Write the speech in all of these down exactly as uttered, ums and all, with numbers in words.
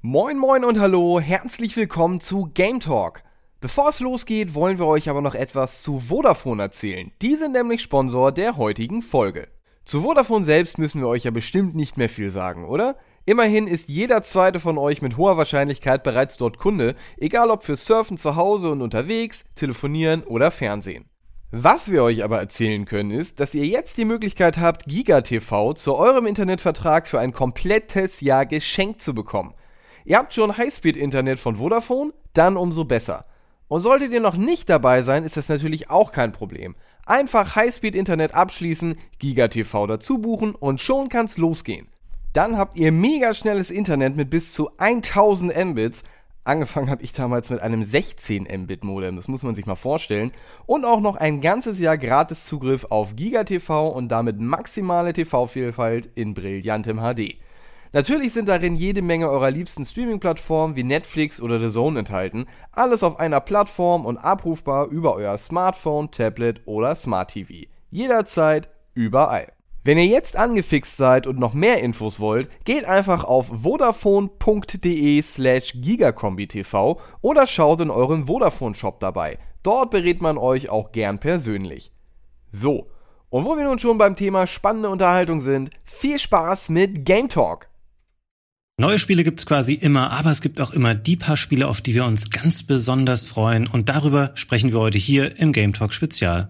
Moin moin und hallo, herzlich willkommen zu Game Talk. Bevor es losgeht, wollen wir euch aber noch etwas zu Vodafone erzählen. Die sind nämlich Sponsor der heutigen Folge. Zu Vodafone selbst müssen wir euch ja bestimmt nicht mehr viel sagen, oder? Immerhin ist jeder zweite von euch mit hoher Wahrscheinlichkeit bereits dort Kunde, egal ob für Surfen zu Hause und unterwegs, Telefonieren oder Fernsehen. Was wir euch aber erzählen können ist, dass ihr jetzt die Möglichkeit habt, GigaTV zu eurem Internetvertrag für ein komplettes Jahr geschenkt zu bekommen. Ihr habt schon Highspeed-Internet von Vodafone? Dann umso besser. Und solltet ihr noch nicht dabei sein, ist das natürlich auch kein Problem. Einfach Highspeed-Internet abschließen, GigaTV dazu buchen und schon kann's losgehen. Dann habt ihr mega schnelles Internet mit bis zu tausend Mbits. Angefangen habe ich damals mit einem sechzehn Mbit Modem, das muss man sich mal vorstellen. Und auch noch ein ganzes Jahr gratis Zugriff auf GigaTV und damit maximale T V-Vielfalt in brillantem H D. Natürlich sind darin jede Menge eurer liebsten Streaming-Plattformen wie Netflix oder The Zone enthalten. Alles auf einer Plattform und abrufbar über euer Smartphone, Tablet oder Smart T V. Jederzeit, überall. Wenn ihr jetzt angefixt seid und noch mehr Infos wollt, geht einfach auf vodafone.de slash gigakombi-tv oder schaut in euren Vodafone-Shop dabei. Dort berät man euch auch gern persönlich. So, und wo wir nun schon beim Thema spannende Unterhaltung sind, viel Spaß mit Game Talk! Neue Spiele gibt's quasi immer, aber es gibt auch immer die paar Spiele, auf die wir uns ganz besonders freuen. Und darüber sprechen wir heute hier im Game Talk Spezial.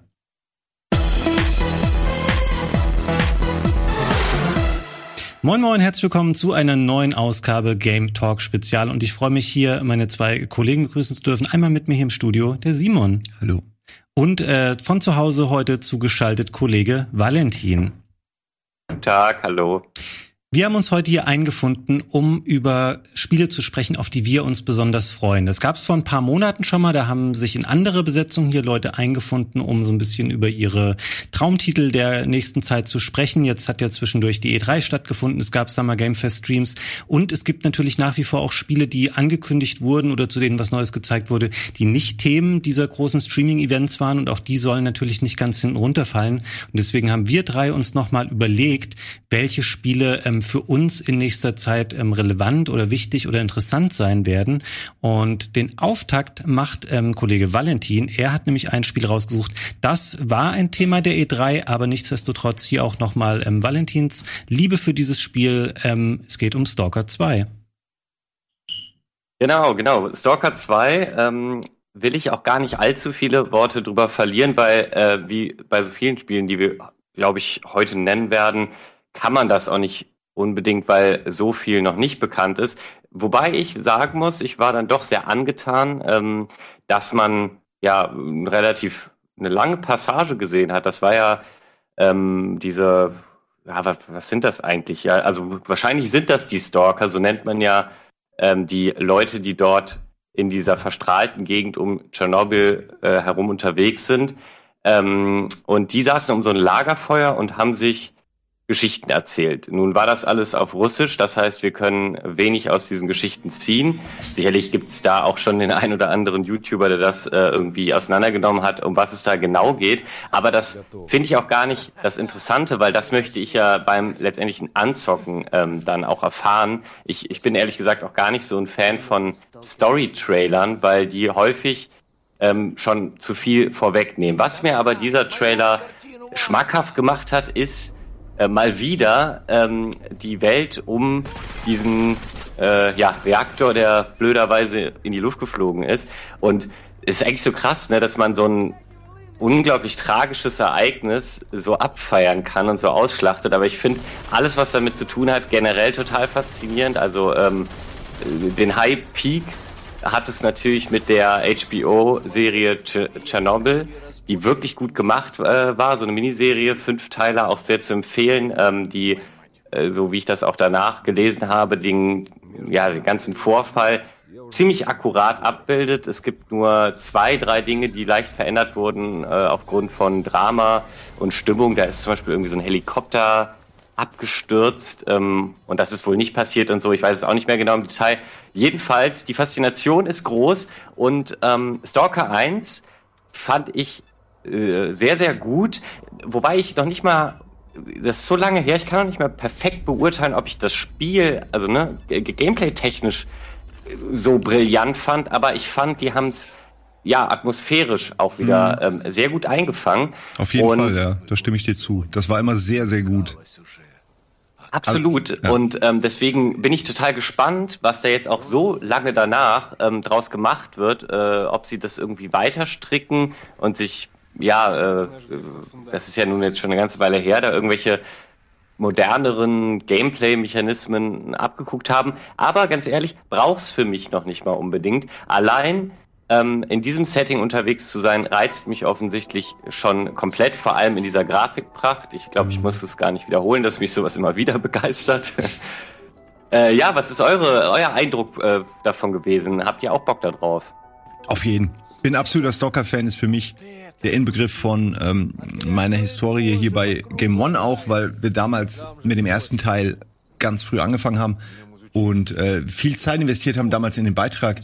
Moin Moin, herzlich willkommen zu einer neuen Ausgabe Game Talk Spezial. Und ich freue mich hier, meine zwei Kollegen begrüßen zu dürfen. Einmal mit mir hier im Studio, der Simon. Hallo. Und äh, von zu Hause heute zugeschaltet Kollege Valentin. Guten Tag, hallo. Wir haben uns heute hier eingefunden, um über Spiele zu sprechen, auf die wir uns besonders freuen. Das gab es vor ein paar Monaten schon mal, da haben sich in andere Besetzungen hier Leute eingefunden, um so ein bisschen über ihre Traumtitel der nächsten Zeit zu sprechen. Jetzt hat ja zwischendurch die E drei stattgefunden, es gab Summer Game Fest Streams und es gibt natürlich nach wie vor auch Spiele, die angekündigt wurden oder zu denen was Neues gezeigt wurde, die nicht Themen dieser großen Streaming-Events waren und auch die sollen natürlich nicht ganz hinten runterfallen. Und deswegen haben wir drei uns nochmal überlegt, welche Spiele ähm, für uns in nächster Zeit ähm, relevant oder wichtig oder interessant sein werden. Und den Auftakt macht ähm, Kollege Valentin. Er hat nämlich ein Spiel rausgesucht. Das war ein Thema der E drei, aber nichtsdestotrotz hier auch nochmal ähm, Valentins Liebe für dieses Spiel. Ähm, es geht um Stalker zwei. Genau, genau. Stalker zwei ähm, will ich auch gar nicht allzu viele Worte drüber verlieren, weil äh, wie bei so vielen Spielen, die wir, glaube ich, heute nennen werden, kann man das auch nicht unbedingt, weil so viel noch nicht bekannt ist. Wobei ich sagen muss, ich war dann doch sehr angetan, ähm, dass man ja relativ eine lange Passage gesehen hat. Das war ja ähm, diese, ja, was, was sind das eigentlich? Ja, also wahrscheinlich sind das die Stalker, so nennt man ja ähm, die Leute, die dort in dieser verstrahlten Gegend um Tschernobyl äh, herum unterwegs sind. Ähm, und die saßen um so ein Lagerfeuer und haben sich Geschichten erzählt. Nun war das alles auf Russisch, das heißt, wir können wenig aus diesen Geschichten ziehen. Sicherlich gibt es da auch schon den ein oder anderen YouTuber, der das äh, irgendwie auseinandergenommen hat, um was es da genau geht. Aber das finde ich auch gar nicht das Interessante, weil das möchte ich ja beim letztendlichen Anzocken ähm, dann auch erfahren. Ich, ich bin ehrlich gesagt auch gar nicht so ein Fan von Story-Trailern, weil die häufig ähm, schon zu viel vorwegnehmen. Was mir aber dieser Trailer schmackhaft gemacht hat, ist, Äh, mal wieder ähm, die Welt um diesen äh, ja, Reaktor, der blöderweise in die Luft geflogen ist. Und es ist eigentlich so krass, ne, dass man so ein unglaublich tragisches Ereignis so abfeiern kann und so ausschlachtet. Aber ich finde alles, was damit zu tun hat, generell total faszinierend. Also ähm, den High Peak hat es natürlich mit der H B O-Serie Ch- Chernobyl, die wirklich gut gemacht äh, war, so eine Miniserie, fünf Teile, auch sehr zu empfehlen, ähm, die, äh, so wie ich das auch danach gelesen habe, den, ja, den ganzen Vorfall ziemlich akkurat abbildet. Es gibt nur zwei, drei Dinge, die leicht verändert wurden äh, aufgrund von Drama und Stimmung. Da ist zum Beispiel irgendwie so ein Helikopter abgestürzt ähm, und das ist wohl nicht passiert und so. Ich weiß es auch nicht mehr genau im Detail. Jedenfalls, die Faszination ist groß und ähm, Stalker eins fand ich sehr, sehr gut, wobei ich noch nicht mal das ist so lange her, ich kann noch nicht mal perfekt beurteilen, ob ich das Spiel, also ne, gameplay-technisch so brillant fand, aber ich fand, die haben es ja atmosphärisch auch wieder mhm. ähm, sehr gut eingefangen. Auf jeden und Fall, ja, da stimme ich dir zu. Das war immer sehr, sehr gut. Absolut. Also, ja. Und ähm, deswegen bin ich total gespannt, was da jetzt auch so lange danach ähm, draus gemacht wird, äh, ob sie das irgendwie weiter stricken und sich, ja, äh, das ist ja nun jetzt schon eine ganze Weile her, da irgendwelche moderneren Gameplay-Mechanismen abgeguckt haben. Aber ganz ehrlich, braucht's für mich noch nicht mal unbedingt. Allein ähm, in diesem Setting unterwegs zu sein, reizt mich offensichtlich schon komplett, vor allem in dieser Grafikpracht. Ich glaube, ich muss es gar nicht wiederholen, dass mich sowas immer wieder begeistert. äh, ja, was ist eure, euer Eindruck äh, davon gewesen? Habt ihr auch Bock da drauf? Auf jeden. Bin absoluter Stalker-Fan, ist für mich der Inbegriff von ähm, meiner Historie hier bei Game One auch, weil wir damals mit dem ersten Teil ganz früh angefangen haben und äh, viel Zeit investiert haben damals in den Beitrag.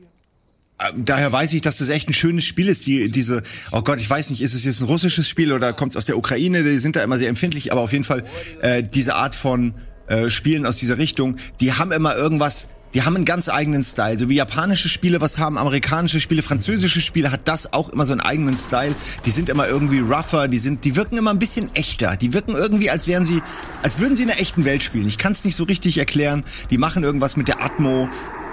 Daher weiß ich, dass das echt ein schönes Spiel ist. Die, diese, oh Gott, ich weiß nicht, ist es jetzt ein russisches Spiel oder kommt es aus der Ukraine? Die sind da immer sehr empfindlich, aber auf jeden Fall äh, diese Art von äh, Spielen aus dieser Richtung, die haben immer irgendwas, die haben einen ganz eigenen Style. So wie japanische Spiele was haben, amerikanische Spiele, französische Spiele, hat das auch immer so einen eigenen Style. Die sind immer irgendwie rougher, die sind, die wirken immer ein bisschen echter. Die wirken irgendwie, als wären sie, als würden sie in der echten Welt spielen. Ich kann es nicht so richtig erklären. Die machen irgendwas mit der Atmo.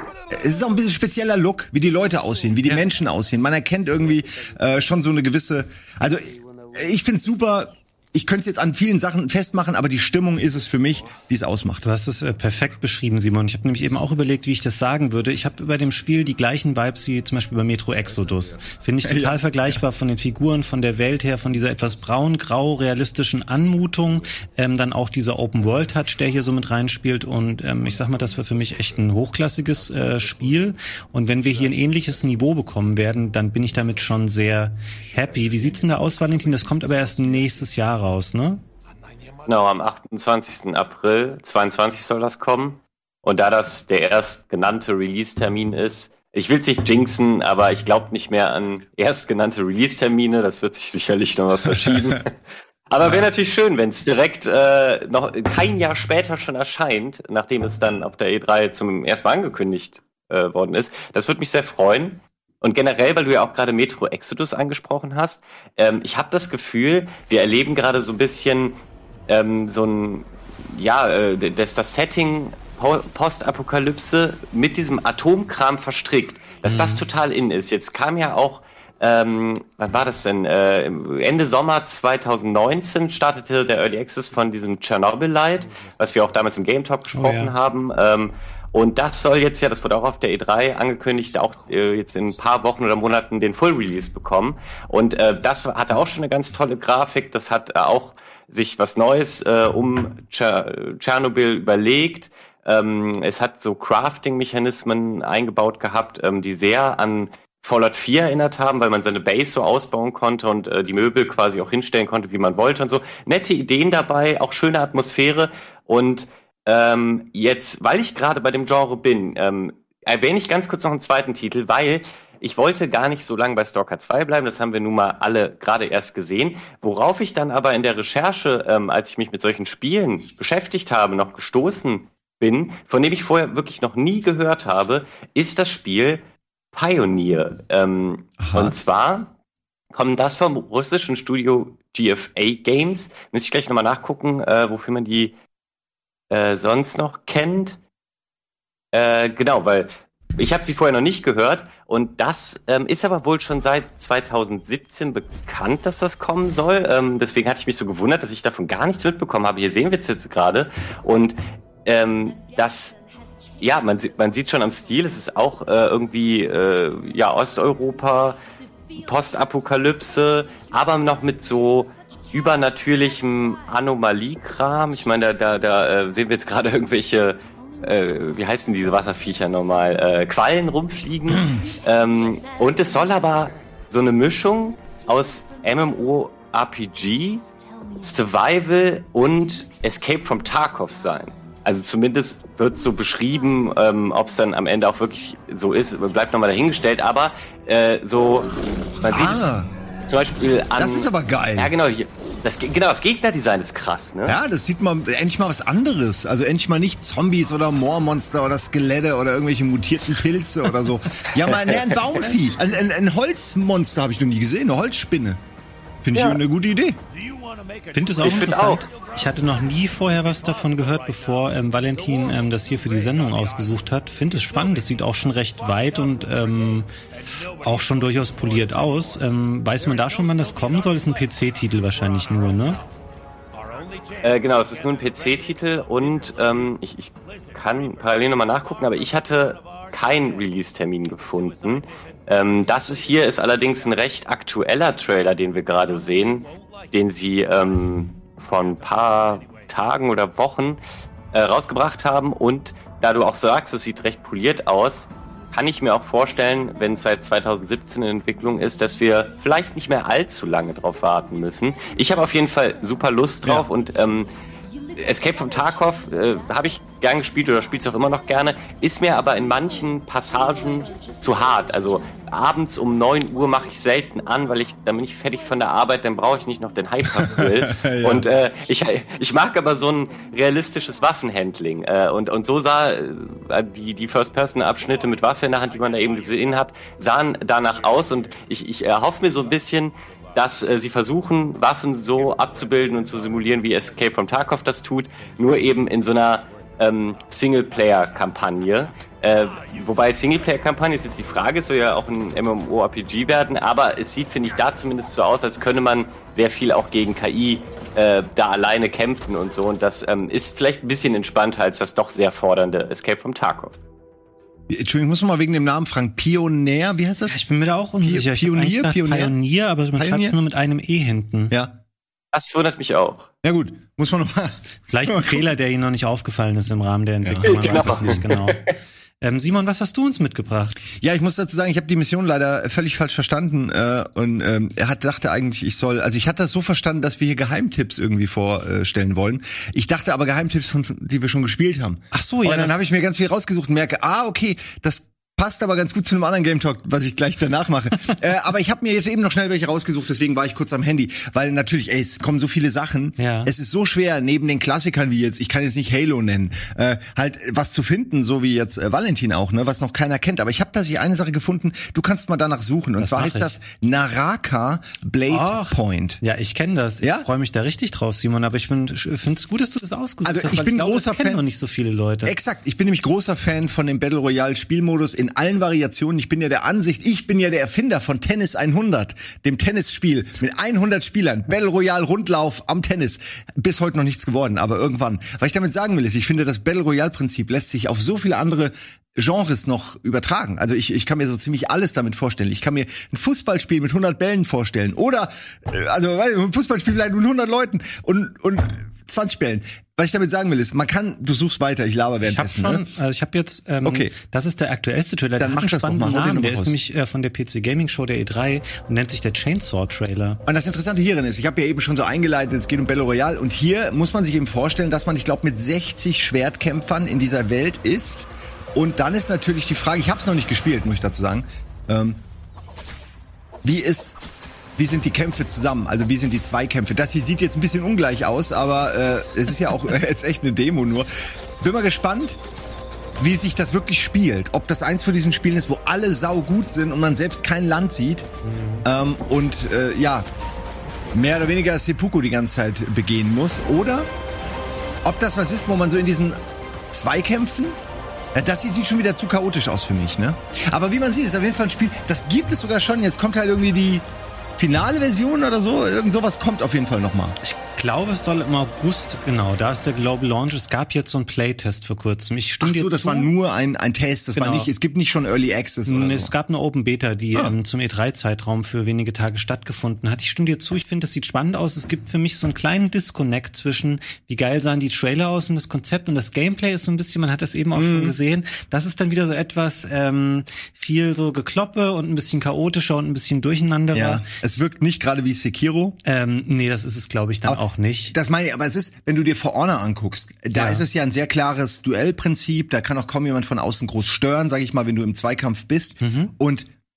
Es ist auch ein bisschen spezieller Look, wie die Leute aussehen, wie die ja. Menschen aussehen. Man erkennt irgendwie äh, schon so eine gewisse... Also ich find's super. Ich könnte es jetzt an vielen Sachen festmachen, aber die Stimmung ist es für mich, die es ausmacht. Du hast es äh, perfekt beschrieben, Simon. Ich habe nämlich eben auch überlegt, wie ich das sagen würde. Ich habe bei dem Spiel die gleichen Vibes wie zum Beispiel bei Metro Exodus. Finde ich total ja. vergleichbar von den Figuren, von der Welt her, von dieser etwas braun-grau realistischen Anmutung. Ähm, dann auch dieser Open-World-Touch, der hier so mit reinspielt. Und ähm, ich sag mal, das war für mich echt ein hochklassiges äh, Spiel. Und wenn wir hier ein ähnliches Niveau bekommen werden, dann bin ich damit schon sehr happy. Wie sieht's denn da aus, Valentin? Das kommt aber erst nächstes Jahr raus, ne? Genau, am achtundzwanzigsten April zweiundzwanzig soll das kommen. Und da das der erst genannte Release-Termin ist, ich will es nicht jinxen, aber ich glaube nicht mehr an erst genannte Release-Termine, das wird sich sicherlich noch mal verschieben. Aber wäre natürlich schön, wenn es direkt äh, noch kein Jahr später schon erscheint, nachdem es dann auf der E drei zum ersten Mal angekündigt äh, worden ist. Das würde mich sehr freuen. Und generell, weil du ja auch gerade Metro Exodus angesprochen hast, ähm, ich habe das Gefühl, wir erleben gerade so ein bisschen ähm, so ein, ja, äh, das, das Setting Postapokalypse mit diesem Atomkram verstrickt, dass mhm. das total in ist. Jetzt kam ja auch, ähm, wann war das denn? Äh, Ende Sommer zwanzig neunzehn startete der Early Access von diesem Chernobyl Light, was wir auch damals im Game Talk gesprochen oh, ja. haben. Ähm, Und das soll jetzt ja, das wurde auch auf der E drei angekündigt, auch äh, jetzt in ein paar Wochen oder Monaten den Full Release bekommen. Und äh, das hatte auch schon eine ganz tolle Grafik. Das hat äh, auch sich was Neues äh, um Tscher- Tschernobyl überlegt. Ähm, es hat so Crafting-Mechanismen eingebaut gehabt, ähm, die sehr an Fallout vier erinnert haben, weil man seine Base so ausbauen konnte und äh, die Möbel quasi auch hinstellen konnte, wie man wollte und so. Nette Ideen dabei, auch schöne Atmosphäre und Ähm, jetzt, weil ich gerade bei dem Genre bin, ähm, erwähne ich ganz kurz noch einen zweiten Titel, weil ich wollte gar nicht so lange bei Stalker zwei bleiben, das haben wir nun mal alle gerade erst gesehen. Worauf ich dann aber in der Recherche, ähm, als ich mich mit solchen Spielen beschäftigt habe, noch gestoßen bin, von dem ich vorher wirklich noch nie gehört habe, ist das Spiel Pioneer. Ähm, und zwar kommt das vom russischen Studio G F A Games. Müsste ich gleich nochmal nachgucken, äh, wofür man die Äh, sonst noch kennt. Äh, genau, weil ich habe sie vorher noch nicht gehört und das ähm, ist aber wohl schon seit zwanzig siebzehn bekannt, dass das kommen soll. Ähm, deswegen hatte ich mich so gewundert, dass ich davon gar nichts mitbekommen habe. Hier sehen wir es jetzt gerade und ähm, das, ja, man, man sieht schon am Stil, es ist auch äh, irgendwie äh, ja Osteuropa, Postapokalypse, aber noch mit so übernatürlichem Anomaliekram. Ich meine, da, da, da äh, sehen wir jetzt gerade irgendwelche, äh, wie heißen diese Wasserviecher nochmal, äh, Quallen rumfliegen. ähm, und es soll aber so eine Mischung aus MMORPG, Survival und Escape from Tarkov sein. Also zumindest wird so beschrieben, ähm, ob es dann am Ende auch wirklich so ist, bleibt nochmal dahingestellt, aber äh, so, man ah. sieht es zum Beispiel an... Das ist aber geil. Ja, genau, hier. Das, genau, das Gegnerdesign ist krass, ne? Ja, das sieht man endlich mal was anderes. Also endlich mal nicht Zombies oder Moormonster oder Skelette oder irgendwelche mutierten Pilze oder so. Ja, mal ne, ein Baumvieh. Ein, ein, ein Holzmonster habe ich noch nie gesehen, eine Holzspinne. Finde ich ja eine gute Idee. Finde es auch ich interessant. Auch. Ich hatte noch nie vorher was davon gehört, bevor ähm, Valentin ähm, das hier für die Sendung ausgesucht hat. Finde es spannend. Es sieht auch schon recht weit und ähm, auch schon durchaus poliert aus. Ähm, weiß man da schon, wann das kommen soll? Ist ein P C-Titel wahrscheinlich nur, ne? Äh, genau, es ist nur ein P C-Titel und ähm, ich, ich kann parallel nochmal nachgucken, aber ich hatte keinen Release-Termin gefunden. Ähm, das ist hier ist allerdings ein recht aktueller Trailer, den wir gerade sehen, den sie ähm, vor ein paar Tagen oder Wochen äh, rausgebracht haben. Und da du auch sagst, es sieht recht poliert aus, kann ich mir auch vorstellen, wenn es seit zwanzig siebzehn in Entwicklung ist, dass wir vielleicht nicht mehr allzu lange drauf warten müssen. Ich habe auf jeden Fall super Lust drauf ja. und ähm, Escape from Tarkov äh, habe ich gern gespielt oder spiele es auch immer noch gerne, ist mir aber in manchen Passagen zu hart. Also abends um neun Uhr mache ich selten an, weil ich dann bin ich fertig von der Arbeit, dann brauche ich nicht noch den Hyper-Grill. ja. Und äh, ich, ich mag aber so ein realistisches Waffenhandling. Äh, und, und so sah äh, die, die First-Person-Abschnitte mit Waffe in der Hand, die man da eben gesehen hat, sahen danach aus. Und ich, ich erhoffe mir so ein bisschen, dass äh, sie versuchen, Waffen so abzubilden und zu simulieren, wie Escape from Tarkov das tut, nur eben in so einer ähm, Singleplayer-Kampagne. Äh, wobei Singleplayer-Kampagne ist jetzt die Frage, es soll ja auch ein MMORPG werden, aber es sieht, finde ich, da zumindest so aus, als könne man sehr viel auch gegen K I äh, da alleine kämpfen und so. Und das ähm, ist vielleicht ein bisschen entspannter als das doch sehr fordernde Escape from Tarkov. Entschuldigung, ich muss noch mal wegen dem Namen fragen. Pionär, wie heißt das? Ich bin mir da auch unsicher. Pionier, Pionier? Pionier, aber man schreibt es nur mit einem E hinten. Ja. Das wundert mich auch. Ja gut, muss man noch mal. Vielleicht ein Fehler, der Ihnen noch nicht aufgefallen ist im Rahmen der Entwicklung. Man genau. weiß es nicht genau. Ähm, Simon, was hast du uns mitgebracht? Ja, ich muss dazu sagen, ich habe die Mission leider völlig falsch verstanden äh, und ähm, er hat dachte eigentlich, ich soll, also ich hatte das so verstanden, dass wir hier Geheimtipps irgendwie vorstellen wollen. Ich dachte aber Geheimtipps, von, die wir schon gespielt haben. Ach so, ja. Und dann habe ich mir ganz viel rausgesucht und merke, ah, okay, das passt aber ganz gut zu einem anderen Game Talk, was ich gleich danach mache. äh, aber ich habe mir jetzt eben noch schnell welche rausgesucht, deswegen war ich kurz am Handy. Weil natürlich, ey, es kommen so viele Sachen. Ja. Es ist so schwer, neben den Klassikern wie jetzt, ich kann jetzt nicht Halo nennen, äh, halt was zu finden, so wie jetzt äh, Valentin auch, ne, was noch keiner kennt. Aber ich habe da sich eine Sache gefunden, du kannst mal danach suchen. Und das zwar heißt ich. das Naraka Blade Ach, Point. Ja, ich kenne das. Ich ja? freue mich da richtig drauf, Simon. Aber ich finde es gut, dass du das ausgesucht also, hast. Ich bin ich glaube, großer das kennen Fan. noch nicht so viele Leute. Exakt. Ich bin nämlich großer Fan von dem Battle Royale Spielmodus in allen Variationen. Ich bin ja der Ansicht, ich bin ja der Erfinder von Tennis hundert, dem Tennisspiel mit hundert Spielern, Battle Royale Rundlauf am Tennis. Bis heute noch nichts geworden, aber irgendwann. Was ich damit sagen will, ist, ich finde, das Battle Royale Prinzip lässt sich auf so viele andere Genres noch übertragen. Also ich, ich kann mir so ziemlich alles damit vorstellen. Ich kann mir ein Fußballspiel mit hundert Bällen vorstellen oder also ein Fußballspiel vielleicht mit hundert Leuten und und zwanzig Bällen. Was ich damit sagen will, ist, man kann, du suchst weiter, ich laber währenddessen. Ich habe schon, ne? also ich habe jetzt, ähm, okay. Das ist der aktuellste Trailer. Dann mach das doch mal. Namen. Der ist nämlich äh, von der P C Gaming Show der E drei und nennt sich der Chainsaw Trailer. Und das Interessante hierin ist, ich habe ja eben schon so eingeleitet, es geht um Battle Royale und hier muss man sich eben vorstellen, dass man, ich glaube, mit sechzig Schwertkämpfern in dieser Welt ist. Und dann ist natürlich die Frage, ich habe es noch nicht gespielt, muss ich dazu sagen, ähm, wie ist, wie sind die Kämpfe zusammen? Also wie sind die Zweikämpfe? Das hier sieht jetzt ein bisschen ungleich aus, aber äh, es ist ja auch äh, jetzt echt eine Demo nur. Bin mal gespannt, wie sich das wirklich spielt. Ob das eins von diesen Spielen ist, wo alle sau gut sind und man selbst kein Land sieht. Mhm. Ähm, und äh, ja, mehr oder weniger Seppuku die ganze Zeit begehen muss. Oder ob das was ist, wo man so in diesen Zweikämpfen, das hier sieht schon wieder zu chaotisch aus für mich, ne? Aber wie man sieht, ist auf jeden Fall ein Spiel, das gibt es sogar schon. Jetzt kommt halt irgendwie die finale Version oder so. Irgend sowas kommt auf jeden Fall nochmal. Ich glaube, es soll im August, genau, da ist der Global Launch. Es gab jetzt so einen Playtest vor kurzem. Ich stimme Ach so, dir das zu. war nur ein, ein Test. Das genau. war nicht, es gibt nicht schon Early Access oder Es so. gab eine Open Beta, die ah. ähm, zum E drei Zeitraum für wenige Tage stattgefunden hat. Ich stimme dir zu, ich finde, das sieht spannend aus. Es gibt für mich so einen kleinen Disconnect zwischen, wie geil sahen die Trailer aus und das Konzept und das Gameplay ist so ein bisschen, man hat das eben auch mm. schon gesehen. Das ist dann wieder so etwas ähm, viel so Gekloppe und ein bisschen chaotischer und ein bisschen durcheinanderer. Ja, es wirkt nicht gerade wie Sekiro. Ähm, nee, das ist es, glaube ich, dann aber auch nicht. Das meine ich, aber es ist, wenn du dir For Honor anguckst, da ja. ist es ja ein sehr klares Duellprinzip, da kann auch kaum jemand von außen groß stören, sag ich mal, wenn du im Zweikampf bist. Mhm. Und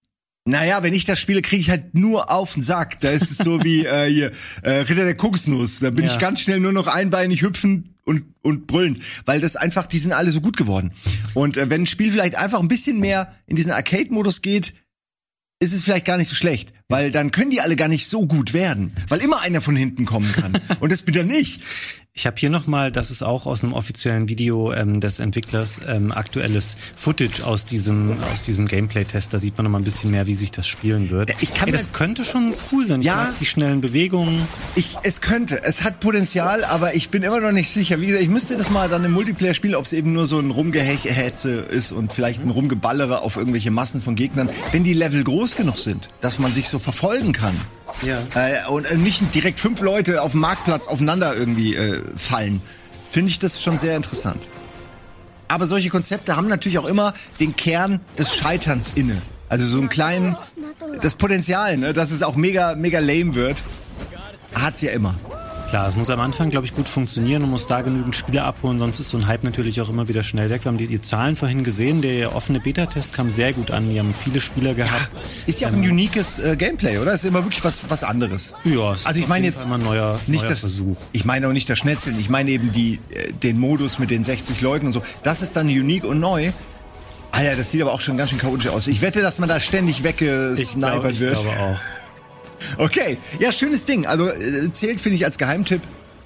Naja, wenn ich das spiele, kriege ich halt nur auf den Sack. Da ist es so wie äh, hier äh, Ritter der Kokosnuss. Da bin ja. ich ganz schnell nur noch einbeinig hüpfend und und brüllend, weil das einfach, die sind alle so gut geworden. Und äh, wenn ein Spiel vielleicht einfach ein bisschen mehr in diesen Arcade-Modus geht, ist es vielleicht gar nicht so schlecht, weil dann können die alle gar nicht so gut werden, weil immer einer von hinten kommen kann. Und das bin dann nicht. Ich habe hier nochmal, das ist auch aus einem offiziellen Video ähm, des Entwicklers, ähm, aktuelles Footage aus diesem aus diesem Gameplay-Test. Da sieht man nochmal ein bisschen mehr, wie sich das spielen wird. Ich kann Ey, das könnte schon cool sein. Ich ja, mag die schnellen Bewegungen. Ich, es könnte, es hat Potenzial, aber ich bin immer noch nicht sicher. Wie gesagt, ich müsste das mal dann im Multiplayer spielen, ob es eben nur so ein Rumgehetze ist und vielleicht ein Rumgeballere auf irgendwelche Massen von Gegnern, wenn die Level groß genug sind, dass man sich so verfolgen kann. Ja. Äh, und äh, nicht direkt fünf Leute auf dem Marktplatz aufeinander irgendwie äh, fallen. Finde ich das schon sehr interessant. Aber solche Konzepte haben natürlich auch immer den Kern des Scheiterns inne. Also so einen kleinen, das Potenzial, ne, dass es auch mega, mega lame wird, hat's ja immer. Klar, es muss am Anfang, glaube ich, gut funktionieren und muss da genügend Spieler abholen, sonst ist so ein Hype natürlich auch immer wieder schnell weg. Wir haben die, die Zahlen vorhin gesehen, der offene Beta-Test kam sehr gut an, die haben viele Spieler gehabt. Ja, ist ja auch ein ähm, uniques äh, Gameplay, oder? Ist immer wirklich was was anderes. Ja, also ich meine jetzt immer ein neuer, nicht neuer das Versuch. Ich meine auch nicht das Schnetzeln, ich meine eben die äh, den Modus mit den sechzig Leuten und so. Das ist dann unique und neu. Ah ja, das sieht aber auch schon ganz schön chaotisch aus. Ich wette, dass man da ständig weggesnipert wird. Ich glaube auch. Okay, ja, schönes Ding. Also äh, zählt, finde ich, als Geheimtipp.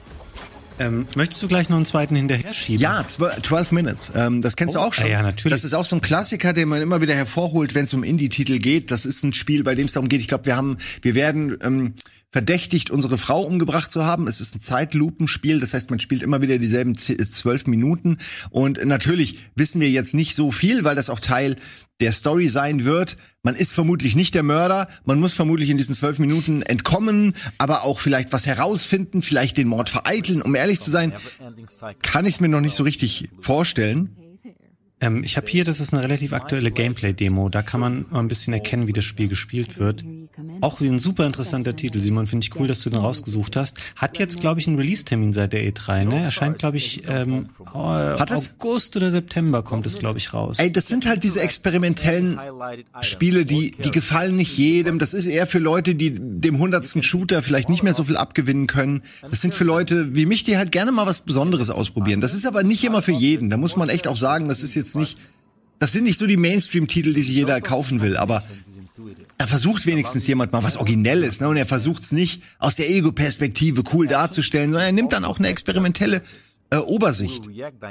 Ähm, möchtest du gleich noch einen zweiten hinterher schieben? Ja, zwölf Minutes. Ähm, das kennst oh, du auch schon. Ja, natürlich. Das ist auch so ein Klassiker, den man immer wieder hervorholt, wenn es um Indie-Titel geht. Das ist ein Spiel, bei dem es darum geht. Ich glaube, wir haben, wir werden ähm, verdächtigt, unsere Frau umgebracht zu haben. Es ist ein Zeitlupenspiel. Das heißt, man spielt immer wieder dieselben zwölf Minuten. Und natürlich wissen wir jetzt nicht so viel, weil das auch Teil der Story sein wird. Man ist vermutlich nicht der Mörder. Man muss vermutlich in diesen zwölf Minuten entkommen, aber auch vielleicht was herausfinden, vielleicht den Mord vereiteln. Um ehrlich zu sein, kann ich es mir noch nicht so richtig vorstellen. Ähm, ich habe hier, das ist eine relativ aktuelle Gameplay-Demo. Da kann man mal ein bisschen erkennen, wie das Spiel gespielt wird. Auch wie ein super interessanter Titel, Simon. Finde ich cool, dass du den rausgesucht hast. Hat jetzt, glaube ich, einen Release-Termin seit der E drei, ne? Erscheint, glaube ich, ähm, Hat August oder September kommt es, glaube ich, raus. Ey, das sind halt diese experimentellen Spiele, die die gefallen nicht jedem. Das ist eher für Leute, die dem hundertsten Shooter vielleicht nicht mehr so viel abgewinnen können. Das sind für Leute wie mich, die halt gerne mal was Besonderes ausprobieren. Das ist aber nicht immer für jeden. Da muss man echt auch sagen, das ist jetzt nicht, das sind nicht so die Mainstream-Titel, die sich jeder kaufen will, aber da versucht wenigstens jemand mal was Originelles, ne? Und er versucht es nicht aus der Ego-Perspektive cool darzustellen, sondern er nimmt dann auch eine experimentelle äh, Obersicht.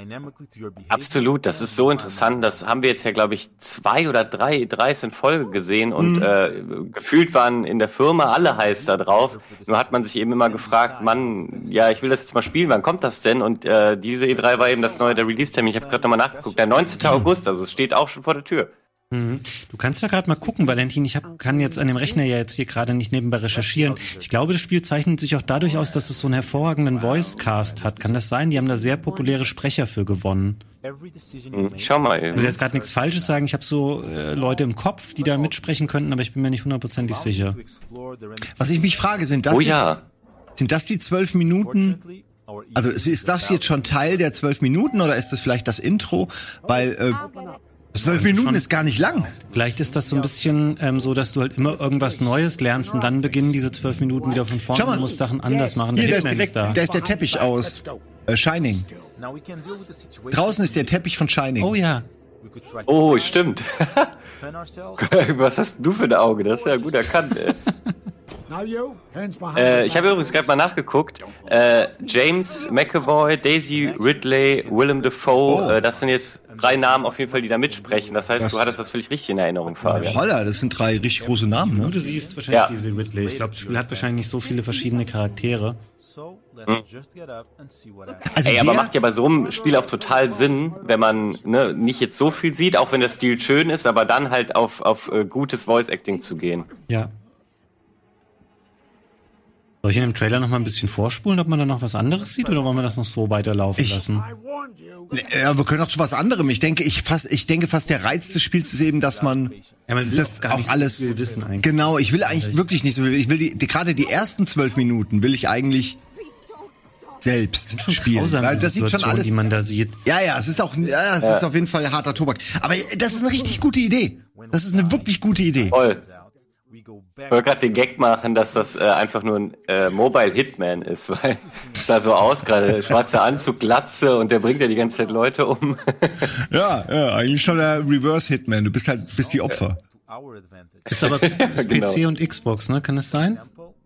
Absolut, das ist so interessant. Das haben wir jetzt ja, glaube ich, zwei oder drei E dreis in Folge gesehen und mhm. äh, gefühlt waren in der Firma alle heiß da drauf. Nur hat man sich eben immer gefragt, Mann, ja, ich will das jetzt mal spielen, wann kommt das denn? Und äh, diese E drei war eben das neue, der Release-Termin. Ich habe gerade nochmal nachgeguckt, der neunzehnten August, also es steht auch schon vor der Tür. Du kannst ja gerade mal gucken, Valentin, ich hab, kann jetzt an dem Rechner ja jetzt hier gerade nicht nebenbei recherchieren. Ich glaube, das Spiel zeichnet sich auch dadurch aus, dass es so einen hervorragenden Voice-Cast hat. Kann das sein? Die haben da sehr populäre Sprecher für gewonnen. Ich schau mal eben. Ich will jetzt gerade nichts Falsches sagen. Ich habe so äh, Leute im Kopf, die da mitsprechen könnten, aber ich bin mir nicht hundertprozentig sicher. Was ich mich frage, sind das, oh, ja. jetzt, sind das die zwölf Minuten? Also ist das jetzt schon Teil der zwölf Minuten oder ist das vielleicht das Intro? Weil äh, zwölf Minuten ist gar nicht lang. Vielleicht ist das so ein bisschen ähm, so, dass du halt immer irgendwas Neues lernst und dann beginnen diese zwölf Minuten wieder von vorne. Du musst Sachen anders machen. Hier, da ist, direkt, da. da ist der Teppich aus äh, Shining. Draußen ist der Teppich von Shining. Oh ja. Oh, stimmt. Was hast du für ein Auge? Das ist ja gut erkannt, ey. Äh, ich habe übrigens gerade mal nachgeguckt. Äh, James McAvoy, Daisy Ridley, Willem Dafoe, oh. äh, das sind jetzt drei Namen auf jeden Fall, die da mitsprechen. Das heißt, das du hattest das völlig richtig in Erinnerung, Fabian. Holla, das sind drei richtig große Namen, ne? Du siehst wahrscheinlich ja. diese Ridley. Ich glaube, das Spiel hat wahrscheinlich nicht so viele verschiedene Charaktere. Hm. Also Ey, aber macht ja bei so einem Spiel auch total Sinn, wenn man ne, nicht jetzt so viel sieht, auch wenn der Stil schön ist, aber dann halt auf, auf uh, gutes Voice-Acting zu gehen. Ja. Soll ich in dem Trailer noch mal ein bisschen vorspulen, ob man da noch was anderes sieht, oder wollen wir das noch so weiterlaufen ich, lassen? Ja, wir können auch zu was anderem. Ich denke, ich fast, ich denke fast der Reiz des Spiels ist eben, dass man, ja, man will das auch, gar auch nicht alles so viel wissen eigentlich. Genau, ich will eigentlich wirklich nicht so viel. Ich will die, die gerade die ersten zwölf Minuten will ich eigentlich selbst spielen, weil das sieht schon alles, die man da sieht. Ja, ja, es ist auch, ja, es ja. ist auf jeden Fall harter Tobak. Aber das ist eine richtig gute Idee. Das ist eine wirklich gute Idee. Voll. Ich wollte gerade den Gag machen, dass das äh, einfach nur ein äh, Mobile Hitman ist, weil es sah so aus, gerade schwarzer Anzug, Glatze und der bringt ja die ganze Zeit Leute um. Ja, ja, eigentlich schon der Reverse Hitman. Du bist halt, bist die Opfer. Ist aber ist P C Genau. und Xbox, ne? Kann das sein?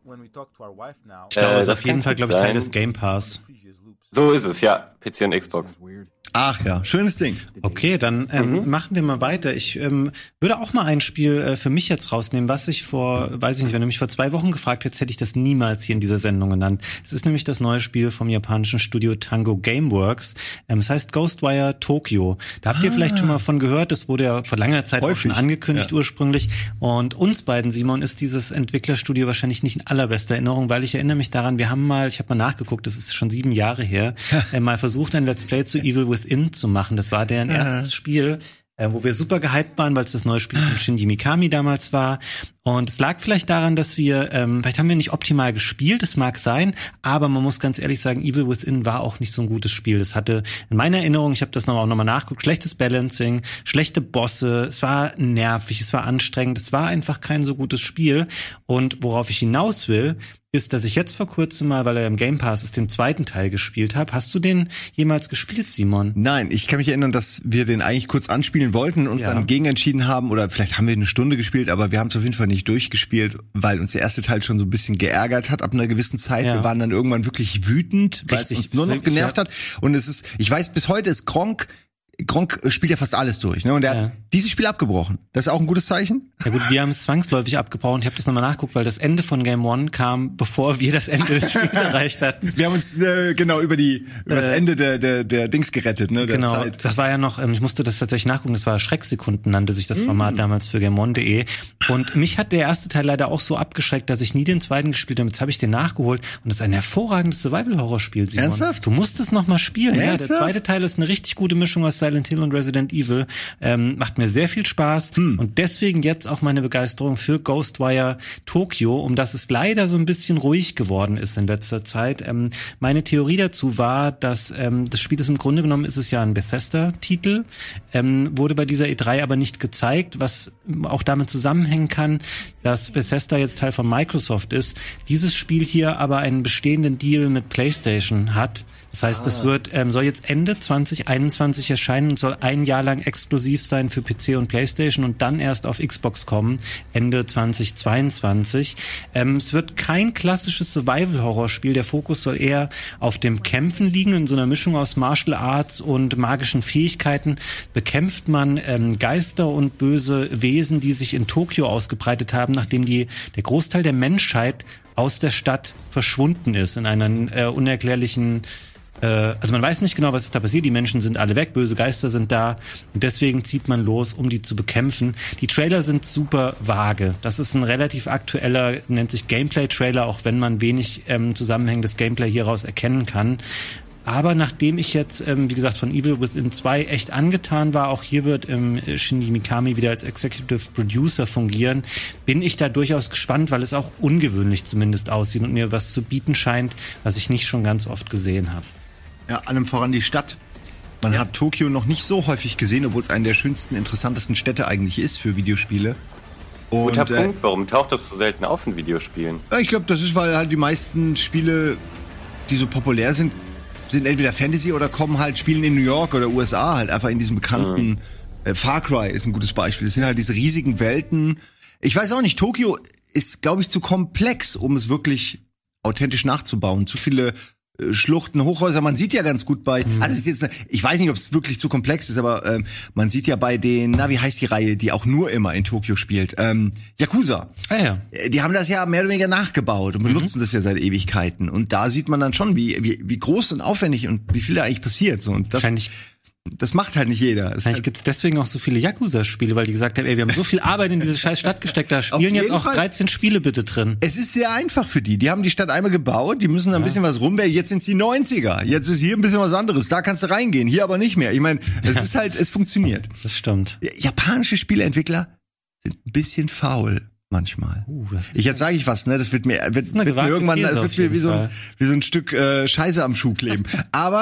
Ich glaube, Äh, das ist das auf jeden kann Fall, gut glaube ich, Teil sein. des Game Pass. So ist es, ja. P C und Xbox. Ach ja, schönes Ding. Okay, dann ähm, Mhm. machen wir mal weiter. Ich ähm, würde auch mal ein Spiel äh, für mich jetzt rausnehmen, was ich vor, weiß ich nicht, wenn du mich vor zwei Wochen gefragt hättest, hätte ich das niemals hier in dieser Sendung genannt. Es ist nämlich das neue Spiel vom japanischen Studio Tango Gameworks. Ähm, es heißt Ghostwire Tokyo. Da habt ihr Ah. vielleicht schon mal von gehört. Das wurde ja vor langer Zeit auch Häufig, schon angekündigt ja. ursprünglich. Und uns beiden, Simon, ist dieses Entwicklerstudio wahrscheinlich nicht in allerbester Erinnerung, weil ich erinnere mich daran, wir haben mal, ich habe mal nachgeguckt, das ist schon sieben Jahre her, äh, mal versucht, ein Let's Play zu Evil Within zu machen. Das war deren erstes Spiel, äh, wo wir super gehypt waren, weil es das neue Spiel von Shinji Mikami damals war. Und es lag vielleicht daran, dass wir, ähm, vielleicht haben wir nicht optimal gespielt, das mag sein, aber man muss ganz ehrlich sagen, Evil Within war auch nicht so ein gutes Spiel. Das hatte in meiner Erinnerung, ich habe das noch, auch nochmal nachgeguckt, schlechtes Balancing, schlechte Bosse, es war nervig, es war anstrengend, es war einfach kein so gutes Spiel. Und worauf ich hinaus will, ist, dass ich jetzt vor kurzem mal, weil er im Game Pass ist, den zweiten Teil gespielt habe. Hast du den jemals gespielt, Simon? Nein, ich kann mich erinnern, dass wir den eigentlich kurz anspielen wollten, uns Ja. dann gegen entschieden haben, oder vielleicht haben wir eine Stunde gespielt, aber wir haben es auf jeden Fall nicht durchgespielt, weil uns der erste Teil schon so ein bisschen geärgert hat ab einer gewissen Zeit. Ja. Wir waren dann irgendwann wirklich wütend, weil es Richtig, uns nur noch wirklich, genervt ja. hat. Und es ist, ich weiß, bis heute ist Gronk, Gronk spielt ja fast alles durch, ne? Und er Ja. hat dieses Spiel abgebrochen. Das ist auch ein gutes Zeichen. Ja gut, wir haben es zwangsläufig abgebrochen. Ich habe das nochmal nachgeguckt, weil das Ende von Game One kam, bevor wir das Ende des Spiels erreicht hatten. Wir haben uns äh, genau über die über das Äh, Ende der der der Dings gerettet, ne? Der Genau, Zeit. das war ja noch, ähm, ich musste das tatsächlich nachgucken, das war Schrecksekunden, nannte sich das Format damals für Game One Punkt de. Und mich hat der erste Teil leider auch so abgeschreckt, dass ich nie den zweiten gespielt habe. Jetzt habe ich den nachgeholt und das ist ein hervorragendes Survival-Horror-Spiel, Simon. Ernsthaft? Du musst es noch mal spielen. Ja, der Ernsthaft? zweite Teil ist eine richtig gute Mischung aus Silent Hill und Resident Evil. Ähm, macht mir sehr viel Spaß Hm. und deswegen jetzt auch meine Begeisterung für Ghostwire Tokyo, um das es leider so ein bisschen ruhig geworden ist in letzter Zeit. Ähm, meine Theorie dazu war, dass ähm, das Spiel ist im Grunde genommen ist es ja ein Bethesda-Titel, ähm, wurde bei dieser E drei aber nicht gezeigt, was auch damit zusammenhängen kann, dass Bethesda jetzt Teil von Microsoft ist. Dieses Spiel hier aber einen bestehenden Deal mit PlayStation hat. Das heißt, es wird ähm, soll jetzt Ende zwanzig einundzwanzig erscheinen und soll ein Jahr lang exklusiv sein für P C und PlayStation und dann erst auf Xbox kommen, Ende zwanzig zweiundzwanzig. Ähm, es wird kein klassisches Survival-Horror-Spiel. Der Fokus soll eher auf dem Kämpfen liegen. In so einer Mischung aus Martial Arts und magischen Fähigkeiten bekämpft man ähm, Geister und böse Wesen, die sich in Tokio ausgebreitet haben, nachdem die der Großteil der Menschheit aus der Stadt verschwunden ist in einer äh, unerklärlichen also man weiß nicht genau, was ist da passiert. Die Menschen sind alle weg, böse Geister sind da und deswegen zieht man los, um die zu bekämpfen. Die Trailer sind super vage. Das ist ein relativ aktueller, nennt sich Gameplay-Trailer, auch wenn man wenig ähm, zusammenhängendes Gameplay hieraus erkennen kann. Aber nachdem ich jetzt, ähm, wie gesagt, von Evil Within zwei echt angetan war, auch hier wird ähm, Shinji Mikami wieder als Executive Producer fungieren, bin ich da durchaus gespannt, weil es auch ungewöhnlich zumindest aussieht und mir was zu bieten scheint, was ich nicht schon ganz oft gesehen habe. Ja, allem voran die Stadt. Man hat Tokio noch nicht so häufig gesehen, obwohl es eine der schönsten, interessantesten Städte eigentlich ist für Videospiele. Und, Guter äh, Punkt, warum taucht das so selten auf in Videospielen? ich glaube, das ist, weil halt die meisten Spiele, die so populär sind, sind entweder Fantasy oder kommen halt, spielen in New York oder U S A halt einfach in diesem bekannten Mhm. äh, Far Cry ist ein gutes Beispiel. Das sind halt diese riesigen Welten. Ich weiß auch nicht, Tokio ist, glaube ich, zu komplex, um es wirklich authentisch nachzubauen. Zu viele Schluchten, Hochhäuser, man sieht ja ganz gut bei, mhm. also das ist jetzt, ich weiß nicht, ob es wirklich zu komplex ist, aber ähm, man sieht ja bei den, na, wie heißt die Reihe, die auch nur immer in Tokio spielt, ähm, Yakuza. Ah ja. Die haben das ja mehr oder weniger nachgebaut und benutzen mhm. das ja seit Ewigkeiten. Und da sieht man dann schon, wie, wie, wie groß und aufwendig und wie viel da eigentlich passiert. So, und das, Wahrscheinlich das macht halt nicht jeder. Wahrscheinlich halt gibt's deswegen auch so viele Yakuza-Spiele, weil die gesagt haben, ey, wir haben so viel Arbeit in diese scheiß Stadt gesteckt, da spielen jetzt auch Fall. dreizehn Spiele bitte drin. Es ist sehr einfach für die. Die haben die Stadt einmal gebaut, die müssen da ein ja. bisschen was rumwerfen. Jetzt sind's die neunziger. Jetzt ist hier ein bisschen was anderes. Da kannst du reingehen, hier aber nicht mehr. Ich meine, es ja. ist halt, es funktioniert. Das stimmt. Japanische Spieleentwickler sind ein bisschen faul. Manchmal. Uh, ich jetzt sage ich was, ne? Das wird mir, wird, wird mir irgendwann, es wird mir wie so, ein, wie so ein Stück äh, Scheiße am Schuh kleben. Aber